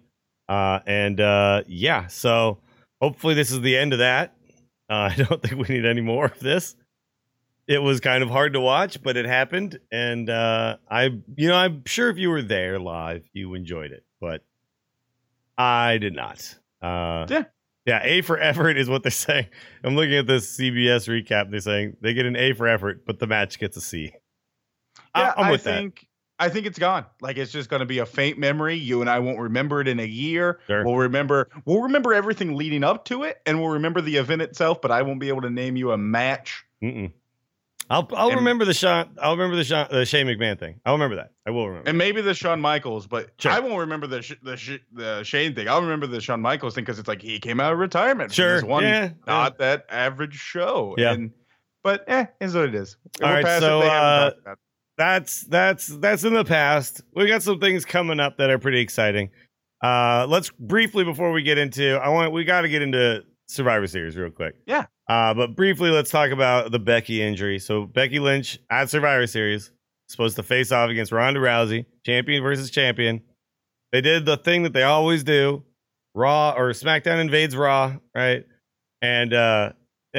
Speaker 4: So hopefully this is the end of that. I don't think we need any more of this. It was kind of hard to watch, but it happened. And I'm sure if you were there live, you enjoyed it, but I did not. Yeah, A for effort is what they're saying. I'm looking at this CBS recap. They're saying they get an A for effort, but the match gets a C. I'm with that.
Speaker 5: I think it's gone. Like it's just going to be a faint memory. You and I won't remember it in a year.
Speaker 4: Sure.
Speaker 5: We'll remember everything leading up to it, and we'll remember the event itself. But I won't be able to name you a match.
Speaker 4: I'll remember the Shane McMahon thing. I'll remember that. I will remember.
Speaker 5: And maybe the Shawn Michaels, but
Speaker 4: Sure.
Speaker 5: I won't remember the Shane thing. I'll remember the Shawn Michaels thing because it's like he came out of retirement. From
Speaker 4: Sure.
Speaker 5: this one,
Speaker 4: Yeah.
Speaker 5: not that average show.
Speaker 4: Yeah.
Speaker 5: But is what it is.
Speaker 4: All right,
Speaker 5: past
Speaker 4: so,
Speaker 5: it. They haven't talked about it.
Speaker 4: That's in the past. We got some things coming up that are pretty exciting. Let's briefly, before we get into, we got to get into Survivor Series real quick.
Speaker 5: Yeah.
Speaker 4: But briefly, let's talk about the Becky injury. So Becky Lynch at Survivor Series supposed to face off against Ronda Rousey, champion versus champion. They did the thing that they always do. Raw or SmackDown invades Raw, right? And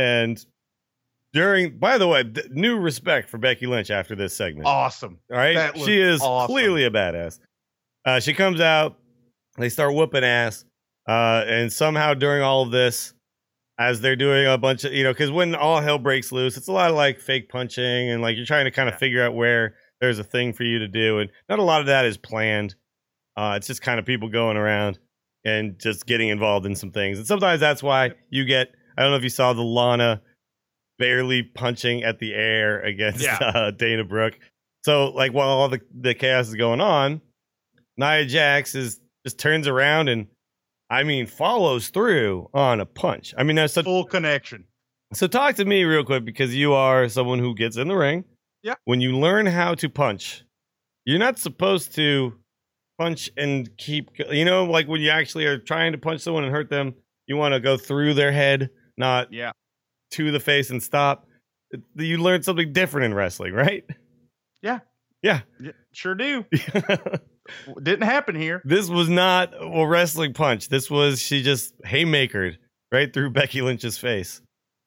Speaker 4: during, by the way, new respect for Becky Lynch after this segment.
Speaker 5: Awesome.
Speaker 4: All right.
Speaker 5: That was
Speaker 4: She is
Speaker 5: awesome.
Speaker 4: clearly a badass. She comes out, they start whooping ass. And somehow during all of this, as they're doing a bunch of, because when all hell breaks loose, it's a lot of like fake punching and like you're trying to kind of figure out where there's a thing for you to do. And not a lot of that is planned. It's just kind of people going around and just getting involved in some things. And sometimes that's why you get, I don't know if you saw the Lana barely punching at the air against Dana Brooke. So like while all the chaos is going on, Nia Jax just turns around and follows through on a punch. That's such
Speaker 5: Full connection.
Speaker 4: So talk to me real quick because you are someone who gets in the ring.
Speaker 5: Yeah.
Speaker 4: When you learn how to punch, you're not supposed to punch and keep, like when you actually are trying to punch someone and hurt them, you want to go through their head, not to the face and stop. You learn something different in wrestling, right? Yeah.
Speaker 5: Sure do. Didn't happen here.
Speaker 4: This was not a wrestling punch. This was, she just haymakered right through Becky Lynch's face.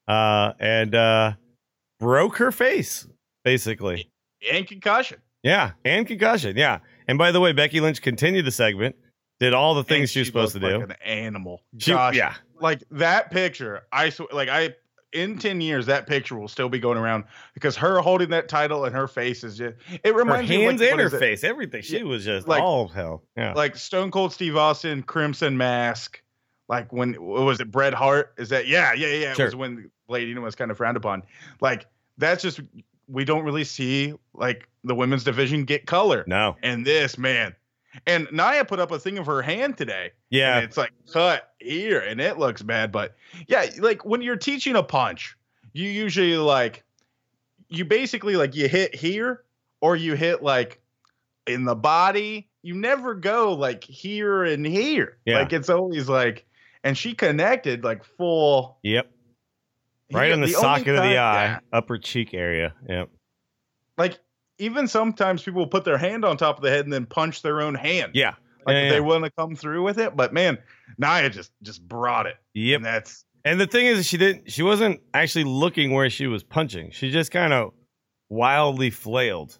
Speaker 4: And broke her face, basically.
Speaker 5: And concussion.
Speaker 4: Yeah, and concussion, yeah. And by the way, Becky Lynch continued the segment, did all the things she was supposed to do.
Speaker 5: Like an animal.
Speaker 4: Yeah.
Speaker 5: Like that picture, in 10 years, that picture will still be going around because her holding that title and her face is just, it reminds
Speaker 4: her
Speaker 5: me
Speaker 4: hands
Speaker 5: of
Speaker 4: and her face, everything. She was just
Speaker 5: like,
Speaker 4: all hell. Yeah.
Speaker 5: Like Stone Cold Steve Austin, Crimson Mask. Like when, what was it, Bret Hart? Is that, yeah.
Speaker 4: Sure.
Speaker 5: It was when Blading was kind of frowned upon. Like, that's just, we don't really see like the women's division get color.
Speaker 4: No.
Speaker 5: And this, man. And Nia put up a thing of her hand today.
Speaker 4: Yeah.
Speaker 5: And it's like cut here and it looks bad. But yeah, like when you're teaching a punch, you usually you basically you hit here or you hit like in the body. You never go like here and here.
Speaker 4: Yeah.
Speaker 5: Like it's always like, and she connected like full.
Speaker 4: Yep. Right in the socket of the eye, upper cheek area. Yep.
Speaker 5: Like even sometimes people put their hand on top of the head and then punch their own hand.
Speaker 4: Yeah.
Speaker 5: Like they want to come through with it. But man, Nia just brought it.
Speaker 4: Yep.
Speaker 5: And
Speaker 4: and the thing is, she wasn't actually looking where she was punching. She just kind of wildly flailed.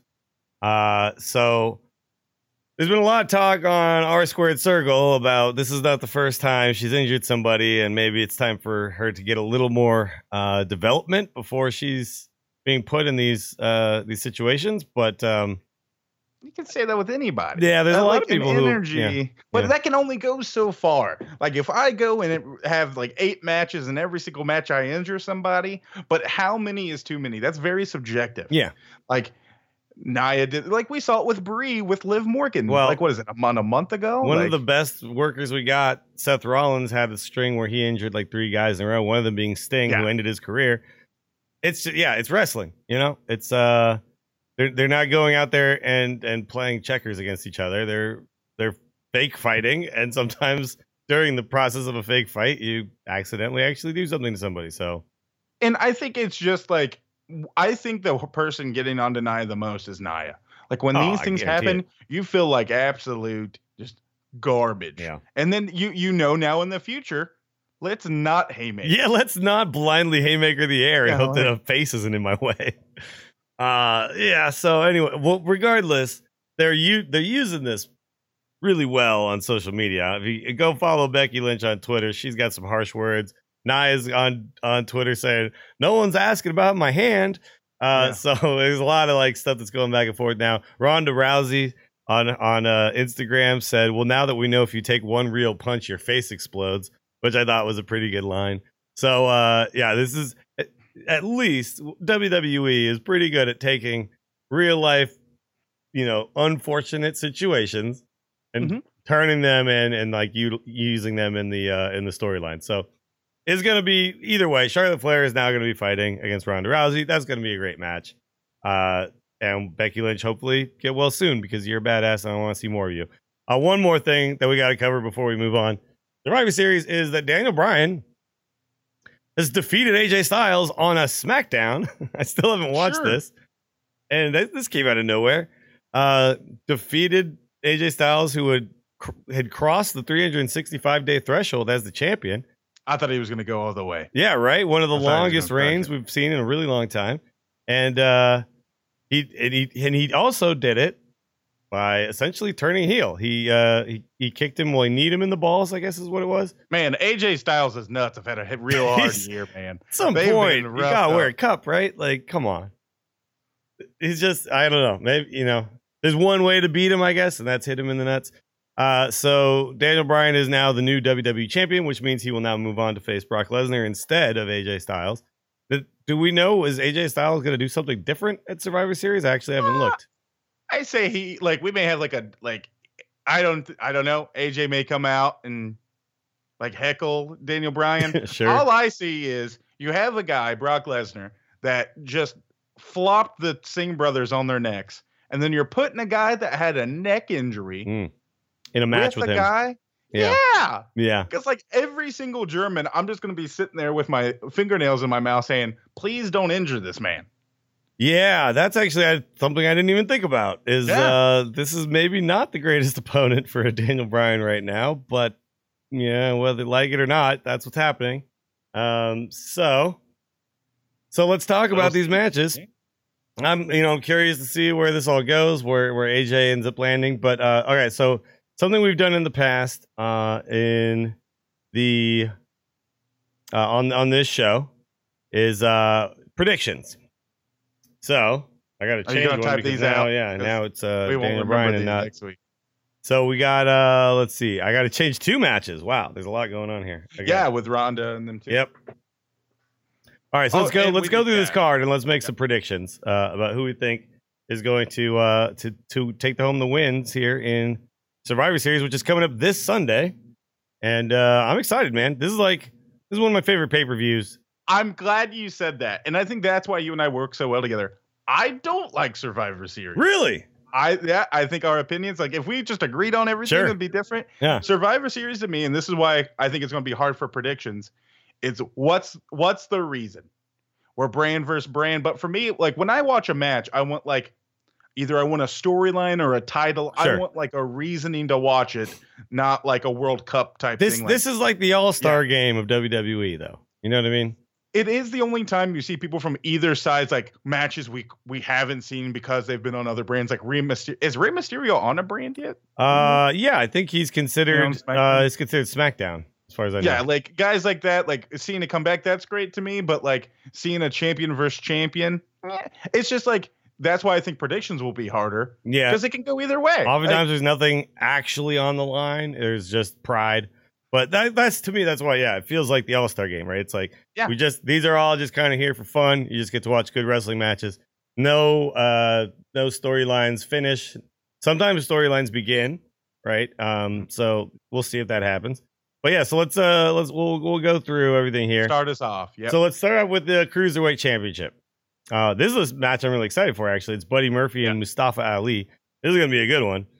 Speaker 4: So there's been a lot of talk on R Squared Circle about this is not the first time she's injured somebody, and maybe it's time for her to get a little more development before she's being put in these situations. But
Speaker 5: you can say that with anybody.
Speaker 4: Yeah, there's a lot of people
Speaker 5: energy, but that can only go so far. Like if I go and have like 8 matches and every single match I injure somebody, but how many is too many? That's very subjective.
Speaker 4: Yeah.
Speaker 5: Like Nia did, like we saw it with Brie with Liv Morgan.
Speaker 4: Well,
Speaker 5: like what is it, a month ago?
Speaker 4: One of the best workers we got, Seth Rollins, had a string where he injured like 3 guys in a row. One of them being Sting, who ended his career. It's it's wrestling. It's they're not going out there and playing checkers against each other. They're fake fighting, and sometimes during the process of a fake fight, you accidentally actually do something to somebody. So,
Speaker 5: and I think it's just like, I think the person getting on to Nia the most is Nia. Like when these things happen, you feel like absolute just garbage.
Speaker 4: Yeah. And
Speaker 5: then you know now in the future, let's not haymaker.
Speaker 4: Yeah, let's not blindly haymaker the air and hope that a face isn't in my way. So anyway, well, regardless, they're using this really well on social media. If you go follow Becky Lynch on Twitter, she's got some harsh words. Nia's on Twitter saying, "No one's asking about my hand." So there's a lot of like stuff that's going back and forth now. Ronda Rousey on Instagram said, "Well, now that we know if you take one real punch, your face explodes," which I thought was a pretty good line. So yeah, this is at least WWE is pretty good at taking real life, unfortunate situations and turning them in and like using them in the storyline. So it's going to be either way. Charlotte Flair is now going to be fighting against Ronda Rousey. That's going to be a great match. And Becky Lynch, hopefully get well soon because you're a badass and I want to see more of you. One more thing that we got to cover before we move on. Survivor Series is that Daniel Bryan has defeated AJ Styles on a SmackDown. I still haven't watched this. And this came out of nowhere. Defeated AJ Styles, who had crossed the 365-day threshold as the champion.
Speaker 5: I thought he was going to go all the way.
Speaker 4: Yeah, right. One of the longest reigns we've seen in a really long time, and he also did it by essentially turning heel. He kicked him. Well, he kneed him in the balls, I guess is what it was.
Speaker 5: Man, AJ Styles is nuts. I've had a real hard year, man.
Speaker 4: At some point, you gotta wear a cup, right? Like, come on. He's just, I don't know. Maybe there's one way to beat him, I guess, and that's hit him in the nuts. So Daniel Bryan is now the new WWE champion, which means he will now move on to face Brock Lesnar instead of AJ Styles. Do we know, is AJ Styles going to do something different at Survivor Series? I actually haven't looked.
Speaker 5: I say we may have I don't know. AJ may come out and heckle Daniel Bryan.
Speaker 4: Sure.
Speaker 5: All I see is you have a guy, Brock Lesnar, that just flopped the Singh brothers on their necks. And then you're putting a guy that had a neck injury
Speaker 4: in a match with
Speaker 5: a
Speaker 4: him.
Speaker 5: Guy.
Speaker 4: Yeah.
Speaker 5: Because every single German, I'm just going to be sitting there with my fingernails in my mouth saying, please don't injure this man.
Speaker 4: Yeah, that's actually something I didn't even think about. This is maybe not the greatest opponent for Daniel Bryan right now, but yeah, whether they like it or not, that's what's happening. So let's talk about these matches. I'm curious to see where this all goes, where AJ ends up landing. But okay, so something we've done in the past in the on this show is predictions. So I got to change one
Speaker 5: type
Speaker 4: because
Speaker 5: these
Speaker 4: now,
Speaker 5: out,
Speaker 4: now it's
Speaker 5: we won't
Speaker 4: Daniel
Speaker 5: remember
Speaker 4: Bryan
Speaker 5: these
Speaker 4: and not
Speaker 5: next week.
Speaker 4: So we got let's see. I got to change 2 matches. Wow, there's a lot going on here. Okay.
Speaker 5: Yeah, with Ronda and them too.
Speaker 4: Yep. All right, so let's go through this card and let's make some predictions about who we think is going to take home the wins here in Survivor Series, which is coming up this Sunday. And I'm excited, man. This is one of my favorite pay-per-views.
Speaker 5: I'm glad you said that. And I think that's why you and I work so well together. I don't like Survivor Series.
Speaker 4: Really?
Speaker 5: I think our opinions, if we just agreed on everything, it'd be different.
Speaker 4: Yeah.
Speaker 5: Survivor Series to me, and this is why I think it's going to be hard for predictions, it's what's the reason? We're brand versus brand. But for me, when I watch a match, I want either I want a storyline or a title.
Speaker 4: Sure.
Speaker 5: I want a reasoning to watch it, not a World Cup type thing.
Speaker 4: This is like the All-Star game of WWE, though. You know what I mean?
Speaker 5: It is the only time you see people from either sides, matches we haven't seen because they've been on other brands. Like Rey Mysterio. Is Rey Mysterio on a brand yet?
Speaker 4: Yeah, I think he's considered SmackDown as far as I know.
Speaker 5: Yeah, guys like that, seeing it come back, that's great to me. But seeing a champion versus champion, it's just that's why I think predictions will be harder.
Speaker 4: Yeah,
Speaker 5: because it can go either way.
Speaker 4: Oftentimes there's nothing actually on the line. There's just pride. But that's to me, that's why, it feels like the All-Star game, right? It's these are all just kind of here for fun. You just get to watch good wrestling matches. No storylines finish. Sometimes storylines begin, right? So we'll see if that happens. But yeah, so we'll go through everything here.
Speaker 5: Start us off. Yeah.
Speaker 4: So let's start out with the Cruiserweight Championship. This is a match I'm really excited for, actually. It's Buddy Murphy and Mustafa Ali. This is going to be a good one.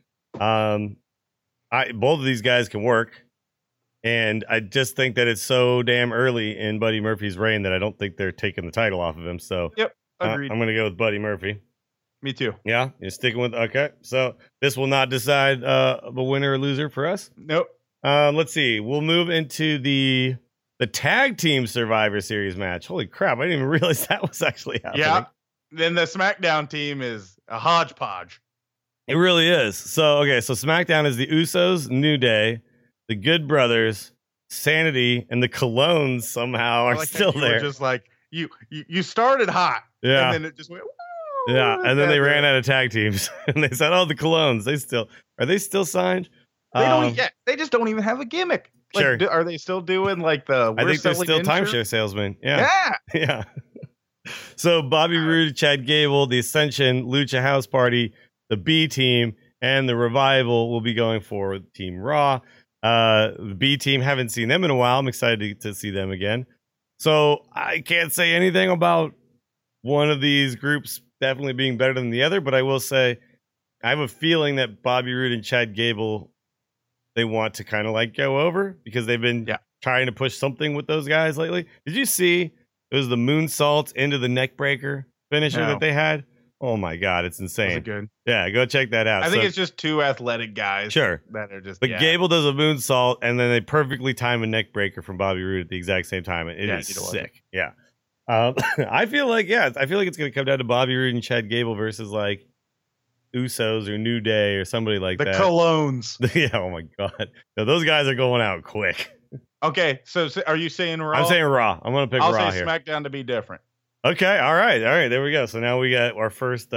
Speaker 4: Both of these guys can work. And I just think that it's so damn early in Buddy Murphy's reign that I don't think they're taking the title off of him. So
Speaker 5: yep, agreed.
Speaker 4: I'm going to go with Buddy Murphy.
Speaker 5: Me too.
Speaker 4: Yeah, you're sticking with okay. So this will not decide the winner or loser for us.
Speaker 5: Nope.
Speaker 4: Let's see. We'll move into the tag team Survivor Series match. Holy crap! I didn't even realize that was actually happening.
Speaker 5: Yeah. Then the SmackDown team is a hodgepodge.
Speaker 4: It really is. So SmackDown is the Usos, New Day, the Good Brothers, Sanity, and the Colognes somehow are still there.
Speaker 5: Just you started hot
Speaker 4: Yeah.
Speaker 5: And then it just went, woo,
Speaker 4: Yeah. And then they ran
Speaker 5: out.
Speaker 4: out of tag teams. And they said, oh, the Colognes, are they still signed?
Speaker 5: They just don't even have a gimmick. Like,
Speaker 4: Sure.
Speaker 5: are they still doing like the?
Speaker 4: I think they're still
Speaker 5: insurance?
Speaker 4: timeshare salesmen. Yeah.
Speaker 5: Yeah.
Speaker 4: Yeah. So Bobby Roode, Chad Gable, the Ascension, Lucha House Party, the B Team, and the Revival will be going for Team Raw. The B Team, haven't seen them in a while. I'm excited to see them again. So I can't say anything about one of these groups definitely being better than the other, but I will say I have a feeling that Bobby Roode and Chad Gable, they want to kind of like go over because they've been trying to push something with those guys lately. Did you see it was the moonsault into the neck breaker finisher that they had? Oh my God, it's insane.
Speaker 5: Was it good?
Speaker 4: Yeah, go check that out.
Speaker 5: I think it's just two athletic guys.
Speaker 4: Sure.
Speaker 5: That are just.
Speaker 4: But Gable does a moonsault, and then they perfectly time a neck breaker from Bobby Roode at the exact same time. It is sick. Yeah. I feel like it's going to come down to Bobby Roode and Chad Gable versus like Usos or New Day or somebody like that.
Speaker 5: The Colognes.
Speaker 4: Yeah. Oh my God. No, those guys are going out quick.
Speaker 5: Okay, so are you saying Raw?
Speaker 4: I'm saying Raw. I'm going to pick Raw here.
Speaker 5: I'll say SmackDown to be different.
Speaker 4: Okay. All right. There we go. So now we got our first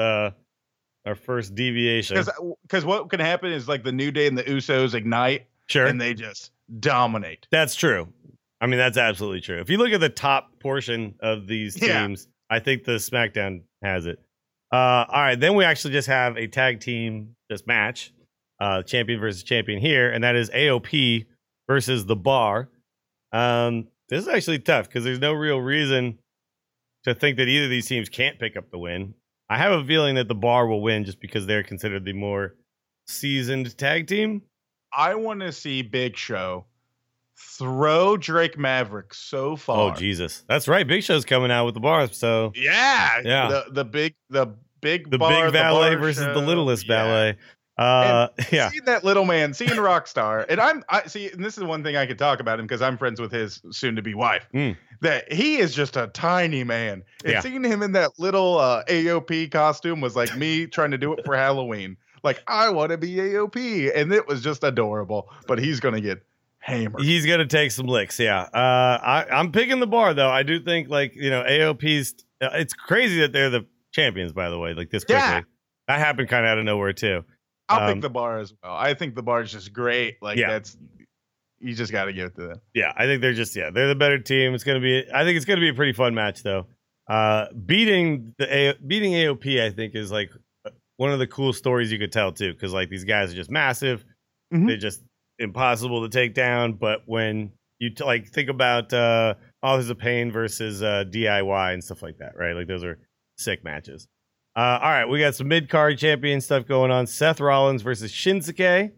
Speaker 4: deviation.
Speaker 5: Because what can happen is like the New Day and the Usos ignite.
Speaker 4: Sure.
Speaker 5: And they just dominate.
Speaker 4: That's true. I mean, that's absolutely true. If you look at the top portion of these teams, I think the SmackDown has it. All right. Then we actually just have a tag team match, champion versus champion here, and that is AOP versus The Bar. This is actually tough because there's no real reason to think that either of these teams can't pick up the win. I have a feeling that The Bar will win just because they're considered the more seasoned tag team.
Speaker 5: I want to see Big Show throw Drake Maverick so far.
Speaker 4: Oh Jesus, that's right. Big Show's coming out with The Bar, so
Speaker 5: yeah. The big
Speaker 4: big valet versus the littlest valet.
Speaker 5: Seeing that little man, seeing Rockstar, and I see, and this is one thing I could talk about him because I'm friends with his soon-to-be wife. That he is just a tiny man, and seeing him in that little AOP costume was like me trying to do it for Halloween. Like I want to be AOP, and it was just adorable. But he's gonna get hammered.
Speaker 4: He's gonna take some licks. Yeah, I'm picking The Bar though. I do think AOP's. It's crazy that they're the champions. By the way, like this quickly. Yeah. That happened kind of out of nowhere too.
Speaker 5: I'll pick The Bar as well. I think The Bar is just great. Like that's you just got to give it to them.
Speaker 4: Yeah, I think they're the better team. I think it's gonna be a pretty fun match though. Beating AOP, I think is like one of the cool stories you could tell too, because like these guys are just massive. They're just impossible to take down. But when you think about Authors of Pain versus DIY and stuff like that, right? Like those are sick matches. All right, we got some mid-card champion stuff going on. Seth Rollins versus Shinsuke.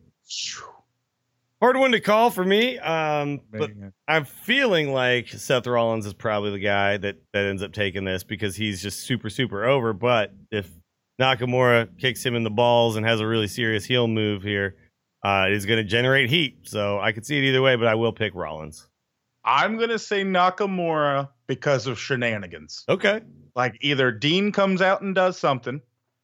Speaker 4: Hard one to call for me, but I'm feeling like Seth Rollins is probably the guy that ends up taking this because he's just super, super over. But if Nakamura kicks him in the balls and has a really serious heel move here, it is going to generate heat. So I could see it either way, but I will pick Rollins.
Speaker 5: I'm going to say Nakamura because of shenanigans.
Speaker 4: Okay.
Speaker 5: Like either Dean comes out and does something.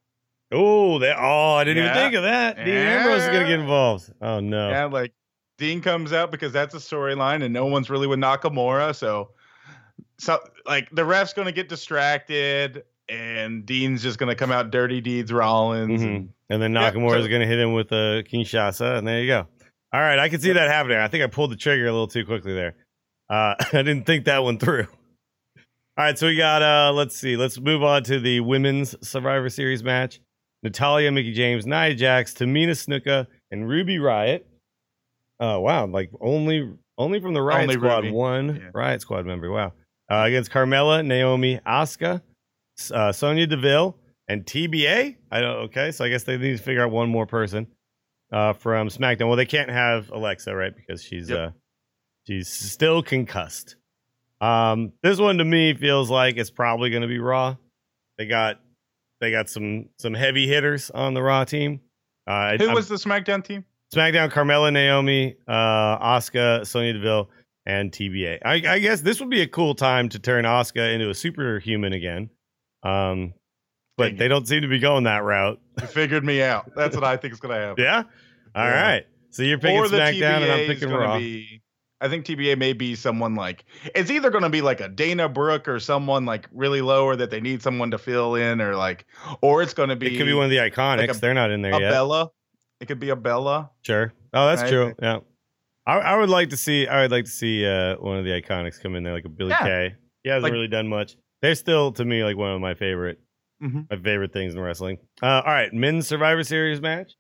Speaker 4: I didn't even think of that. Dean Ambrose is going to get involved. Oh, no.
Speaker 5: Yeah, like Dean comes out because that's a storyline and no one's really with Nakamura. So like the ref's going to get distracted and Dean's just going to come out dirty deeds Rollins.
Speaker 4: And then Nakamura is going to hit him with a Kinshasa, and there you go. All right, I can see that happening. I think I pulled the trigger a little too quickly there. I didn't think that one through. All right, so we got, let's move on to the women's Survivor Series match. Natalya, Mickie James, Nia Jax, Tamina Snuka, and Ruby Riott. Oh, wow, like only from the Riott Squad, Ruby. One Riott Squad member, wow. Against Carmella, Naomi, Asuka, Sonya Deville, and TBA. So I guess they need to figure out one more person from SmackDown. Well, they can't have Alexa, right? Because she's still concussed. This one to me feels like it's probably going to be Raw. They got some heavy hitters on the Raw team.
Speaker 5: Who was the SmackDown team?
Speaker 4: SmackDown: Carmella, Naomi, Asuka, Sonya Deville, and TBA. I guess this would be a cool time to turn Asuka into a superhuman again. But they don't seem to be going that route.
Speaker 5: You figured me out. That's what I think is going to happen.
Speaker 4: Yeah? All right. So you're picking SmackDown and I'm picking Raw.
Speaker 5: I think TBA may be someone like, it's either going to be like a Dana Brooke or someone like really lower that they need someone to fill in, or it's going to be.
Speaker 4: It could be one of the Iconics. Like they're not in there yet.
Speaker 5: Bella. It could be a Bella.
Speaker 4: Sure. Oh, that's true. Yeah. I would like to see. one of the Iconics come in there, like a Billy Kay. He hasn't really done much. They're still, to me, like one of my favorite things in wrestling. All right, men's Survivor Series match.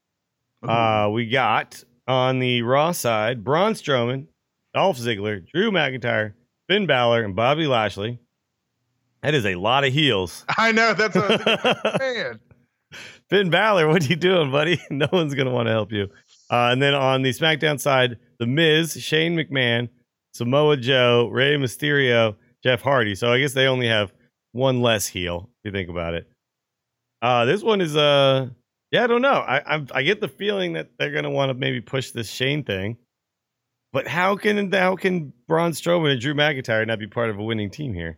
Speaker 4: We got on the Raw side Braun Strowman, Dolph Ziggler, Drew McIntyre, Finn Balor, and Bobby Lashley. That is a lot of heels.
Speaker 5: I know. That's what I was saying.
Speaker 4: Finn Balor, what are you doing, buddy? No one's going to want to help you. And then on the SmackDown side, The Miz, Shane McMahon, Samoa Joe, Rey Mysterio, Jeff Hardy. So I guess they only have one less heel, if you think about it. This one is, I don't know. I get the feeling that they're going to want to maybe push this Shane thing. But how can Braun Strowman and Drew McIntyre not be part of a winning team here?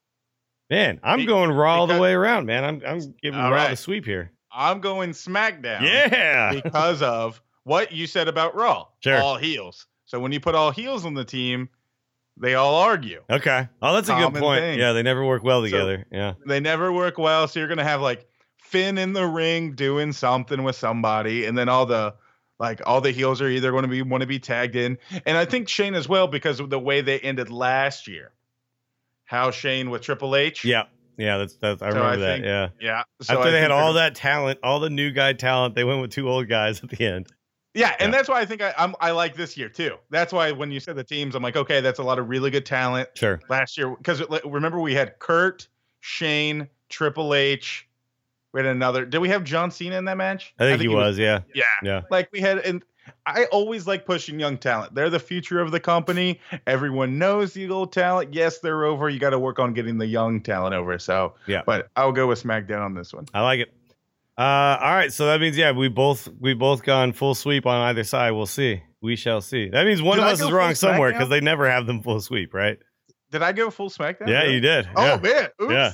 Speaker 4: Man, I'm going Raw all the way around, man. I'm giving Raw the sweep here.
Speaker 5: I'm going SmackDown.
Speaker 4: Yeah.
Speaker 5: Because of what you said about Raw.
Speaker 4: Sure.
Speaker 5: All heels. So when you put all heels on the team, they all argue.
Speaker 4: Okay. Oh, that's a good point.
Speaker 5: Thing.
Speaker 4: Yeah, they never work well together. Yeah.
Speaker 5: They never work well. So you're going to have like Finn in the ring doing something with somebody. And then all the heels are either going to want to be tagged in. And I think Shane as well, because of the way they ended last year. How Shane with Triple H.
Speaker 4: Yeah. Yeah, that's I remember that. Yeah.
Speaker 5: Yeah. So
Speaker 4: after they had all that talent, all the new guy talent, they went with two old guys at the end.
Speaker 5: Yeah, and that's why I think I like this year too. That's why when you said the teams, I'm like, okay, that's a lot of really good talent.
Speaker 4: Sure.
Speaker 5: Last year, because remember we had Kurt, Shane, Triple H. We had another. Did we have John Cena in that match?
Speaker 4: I think he was. Yeah.
Speaker 5: Yeah. Like we had, and I always like pushing young talent. They're the future of the company. Everyone knows the old talent. Yes, they're over. You got to work on getting the young talent over. So
Speaker 4: yeah.
Speaker 5: But I'll go with SmackDown on this one.
Speaker 4: I like it. All right, so that means we both gone full sweep on either side. We'll see. We shall see. That means one of us is wrong somewhere because they never have them full sweep, right?
Speaker 5: Did I go full SmackDown?
Speaker 4: Yeah, you did.
Speaker 5: Oh man, oops.
Speaker 4: Yeah.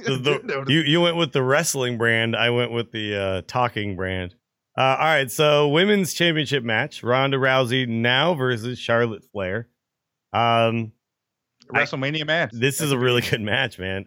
Speaker 4: You went with the wrestling brand. I went with the talking brand. All right, so women's championship match: Ronda Rousey now versus Charlotte Flair.
Speaker 5: WrestleMania match.
Speaker 4: This is a really good match, man.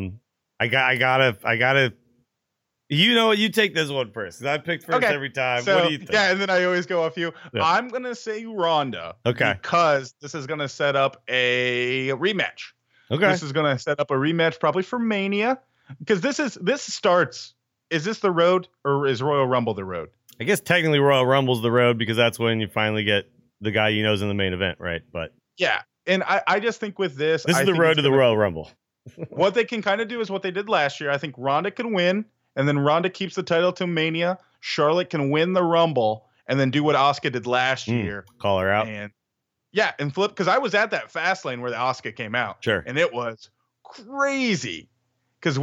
Speaker 4: I gotta. You know what? You take this one first. 'Cause I picked first every time.
Speaker 5: So,
Speaker 4: what do you think?
Speaker 5: Yeah, and then I always go off you.
Speaker 4: Yeah.
Speaker 5: I'm gonna say Ronda.
Speaker 4: Okay.
Speaker 5: Because this is gonna set up a rematch.
Speaker 4: Okay.
Speaker 5: This is gonna set up a rematch probably for Mania. Because this starts. Is this the road or is Royal Rumble the road?
Speaker 4: I guess technically Royal Rumble's the road because that's when you finally get the guy you know's in the main event, right? But
Speaker 5: yeah, and I just think with this
Speaker 4: is the road to the Royal Rumble.
Speaker 5: What they can kind of do is what they did last year. I think Ronda can win. And then Ronda keeps the title to Mania. Charlotte can win the Rumble and then do what Asuka did last year.
Speaker 4: Call her out.
Speaker 5: And flip. Because I was at that Fastlane where the Asuka came out.
Speaker 4: Sure.
Speaker 5: And it was crazy. Because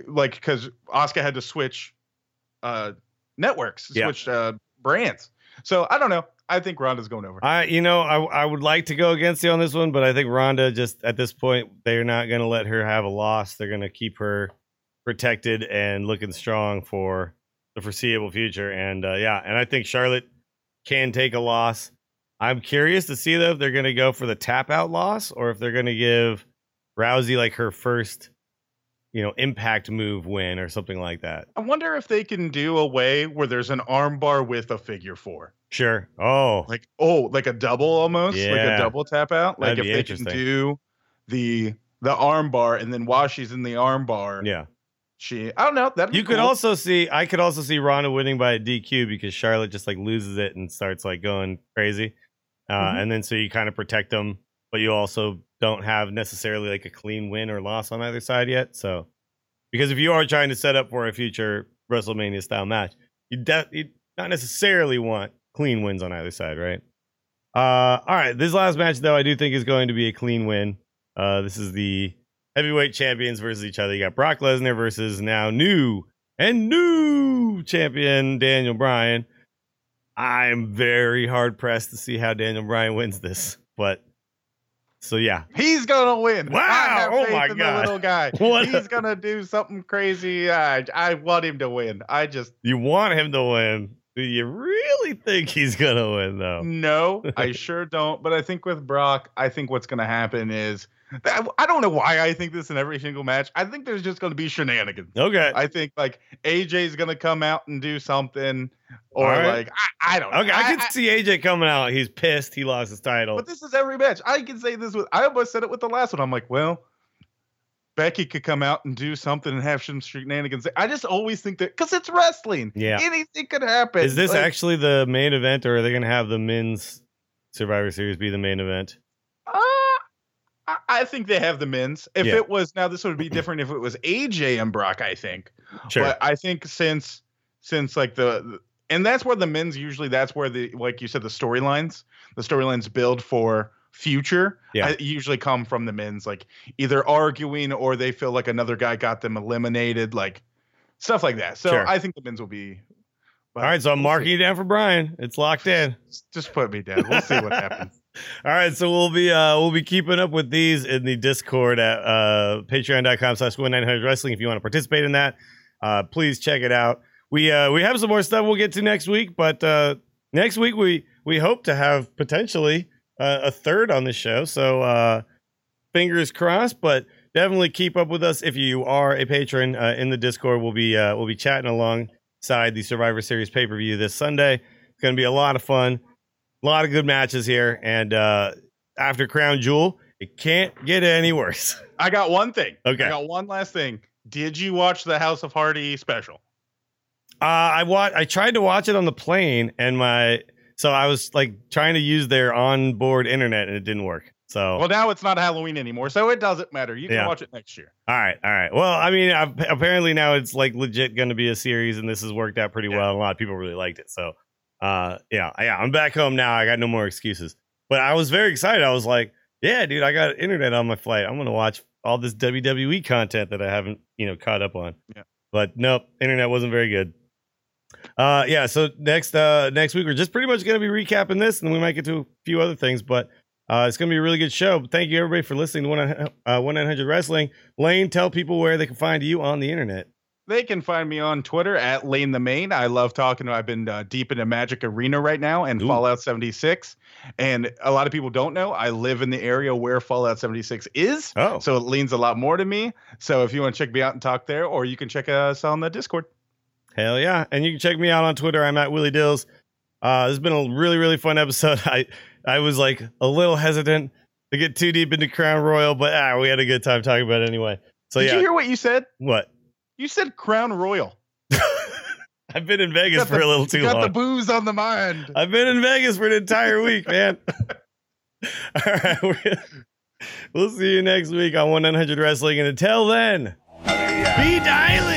Speaker 5: Asuka had to switch networks, switch brands. So I don't know. I think Ronda's going over.
Speaker 4: I would like to go against you on this one, but I think Ronda just at this point, they're not going to let her have a loss. They're going to keep her protected and looking strong for the foreseeable future. And and I think Charlotte can take a loss. I'm curious to see though if they're going to go for the tap out loss or if they're going to give Rousey like her first, impact move win or something like that.
Speaker 5: I wonder if they can do a way where there's an arm bar with a figure four.
Speaker 4: Sure. Oh,
Speaker 5: like a double almost, like a double tap out. Like if they can do the arm bar and then while she's in the arm bar, I don't know. I could also see Ronda winning by a DQ because Charlotte just like loses it and starts like going crazy. And then so you kind of protect them, but you also don't have necessarily like a clean win or loss on either side yet. So because if you are trying to set up for a future WrestleMania style match, you not necessarily want clean wins on either side, right? All right. This last match though, I do think is going to be a clean win. This is the heavyweight champions versus each other. You got Brock Lesnar versus now new champion Daniel Bryan. I'm very hard pressed to see how Daniel Bryan wins this, but so yeah, he's gonna win.
Speaker 4: Wow!
Speaker 5: I have faith
Speaker 4: my
Speaker 5: in
Speaker 4: God,
Speaker 5: the little guy. He's gonna do something crazy. I want him to win.
Speaker 4: You want him to win. Do you really think he's gonna win though?
Speaker 5: No, I sure don't. But I think with Brock, I think what's going to happen is I don't know why I think this in every single match. I think there's just going to be shenanigans.
Speaker 4: Okay.
Speaker 5: I think like AJ's going to come out and do something, or
Speaker 4: All right.
Speaker 5: like I don't know.
Speaker 4: Okay, I can see AJ coming out. He's pissed. He lost his title.
Speaker 5: But this is every match. I can say this with. I almost said it with the last one. I'm like, well, Becky could come out and do something and have some shenanigans. I just always think that because it's wrestling.
Speaker 4: Yeah.
Speaker 5: Anything could happen.
Speaker 4: Is this
Speaker 5: Like,
Speaker 4: actually the main event, or are they going to have the men's Survivor Series be the main event?
Speaker 5: I think they have the men's. If
Speaker 4: Yeah.
Speaker 5: it was now, this would be different if it was AJ and Brock. I think.
Speaker 4: Sure.
Speaker 5: But I think since like and that's where the men's usually that's where the like you said the storylines build for future.
Speaker 4: Yeah.
Speaker 5: Usually come from the men's, like either arguing or they feel like another guy got them eliminated, like stuff like that. So
Speaker 4: Sure.
Speaker 5: I think the men's will be.
Speaker 4: All right, so I'm marking you down for Brian. It's locked in.
Speaker 5: Just put me down. We'll see what happens.
Speaker 4: All right, so we'll be keeping up with these in the Discord at patreon.com/1900wrestling. If you want to participate in that, please check it out. We have some more stuff we'll get to next week, but next week we hope to have potentially a third on the show. So fingers crossed, but definitely keep up with us if you are a patron in the Discord. We'll be chatting alongside the Survivor Series pay-per-view this Sunday. It's going to be a lot of fun. A lot of good matches here, and after Crown Jewel, it can't get any worse.
Speaker 5: I got one thing.
Speaker 4: Okay.
Speaker 5: I got one last thing. Did you watch the House of Hardy special?
Speaker 4: I tried to watch it on the plane, and so I was like trying to use their onboard internet, and it didn't work. So
Speaker 5: Well, now it's not Halloween anymore, so it doesn't matter. You can watch it next year.
Speaker 4: all right. Well, I mean, apparently now it's like legit going to be a series, and this has worked out pretty well. And a lot of people really liked it. So, yeah, I'm back home now. I got no more excuses. But I was very excited. I was like, yeah, dude, I got internet on my flight. I'm going to watch all this WWE content that I haven't, caught up on.
Speaker 5: Yeah.
Speaker 4: But nope, internet wasn't very good. Yeah. So next week we're just pretty much going to be recapping this, and we might get to a few other things, but it's going to be a really good show. Thank you everybody for listening to 1-900 Wrestling. Lane, tell people where they can find you on the internet.
Speaker 5: They can find me on Twitter at Lane the Main. I love talking. I've been deep into Magic Arena right now and Fallout 76. And a lot of people don't know I live in the area where Fallout 76 is.
Speaker 4: Oh.
Speaker 5: So it leans a lot more to me. So if you want to check me out and talk there, or you can check us on the Discord.
Speaker 4: Hell yeah. And you can check me out on Twitter. I'm at Willie Dills. This has been a really, really fun episode. I was like a little hesitant to get too deep into Crown Royal, but we had a good time talking about it anyway. So
Speaker 5: Did you hear what you said?
Speaker 4: What?
Speaker 5: You said Crown Royal.
Speaker 4: I've been in Vegas for a little too long.
Speaker 5: Got the booze on the mind.
Speaker 4: I've been in Vegas for an entire week, man. All right. We'll see you next week on 1-900 Wrestling. And until then, be dialing.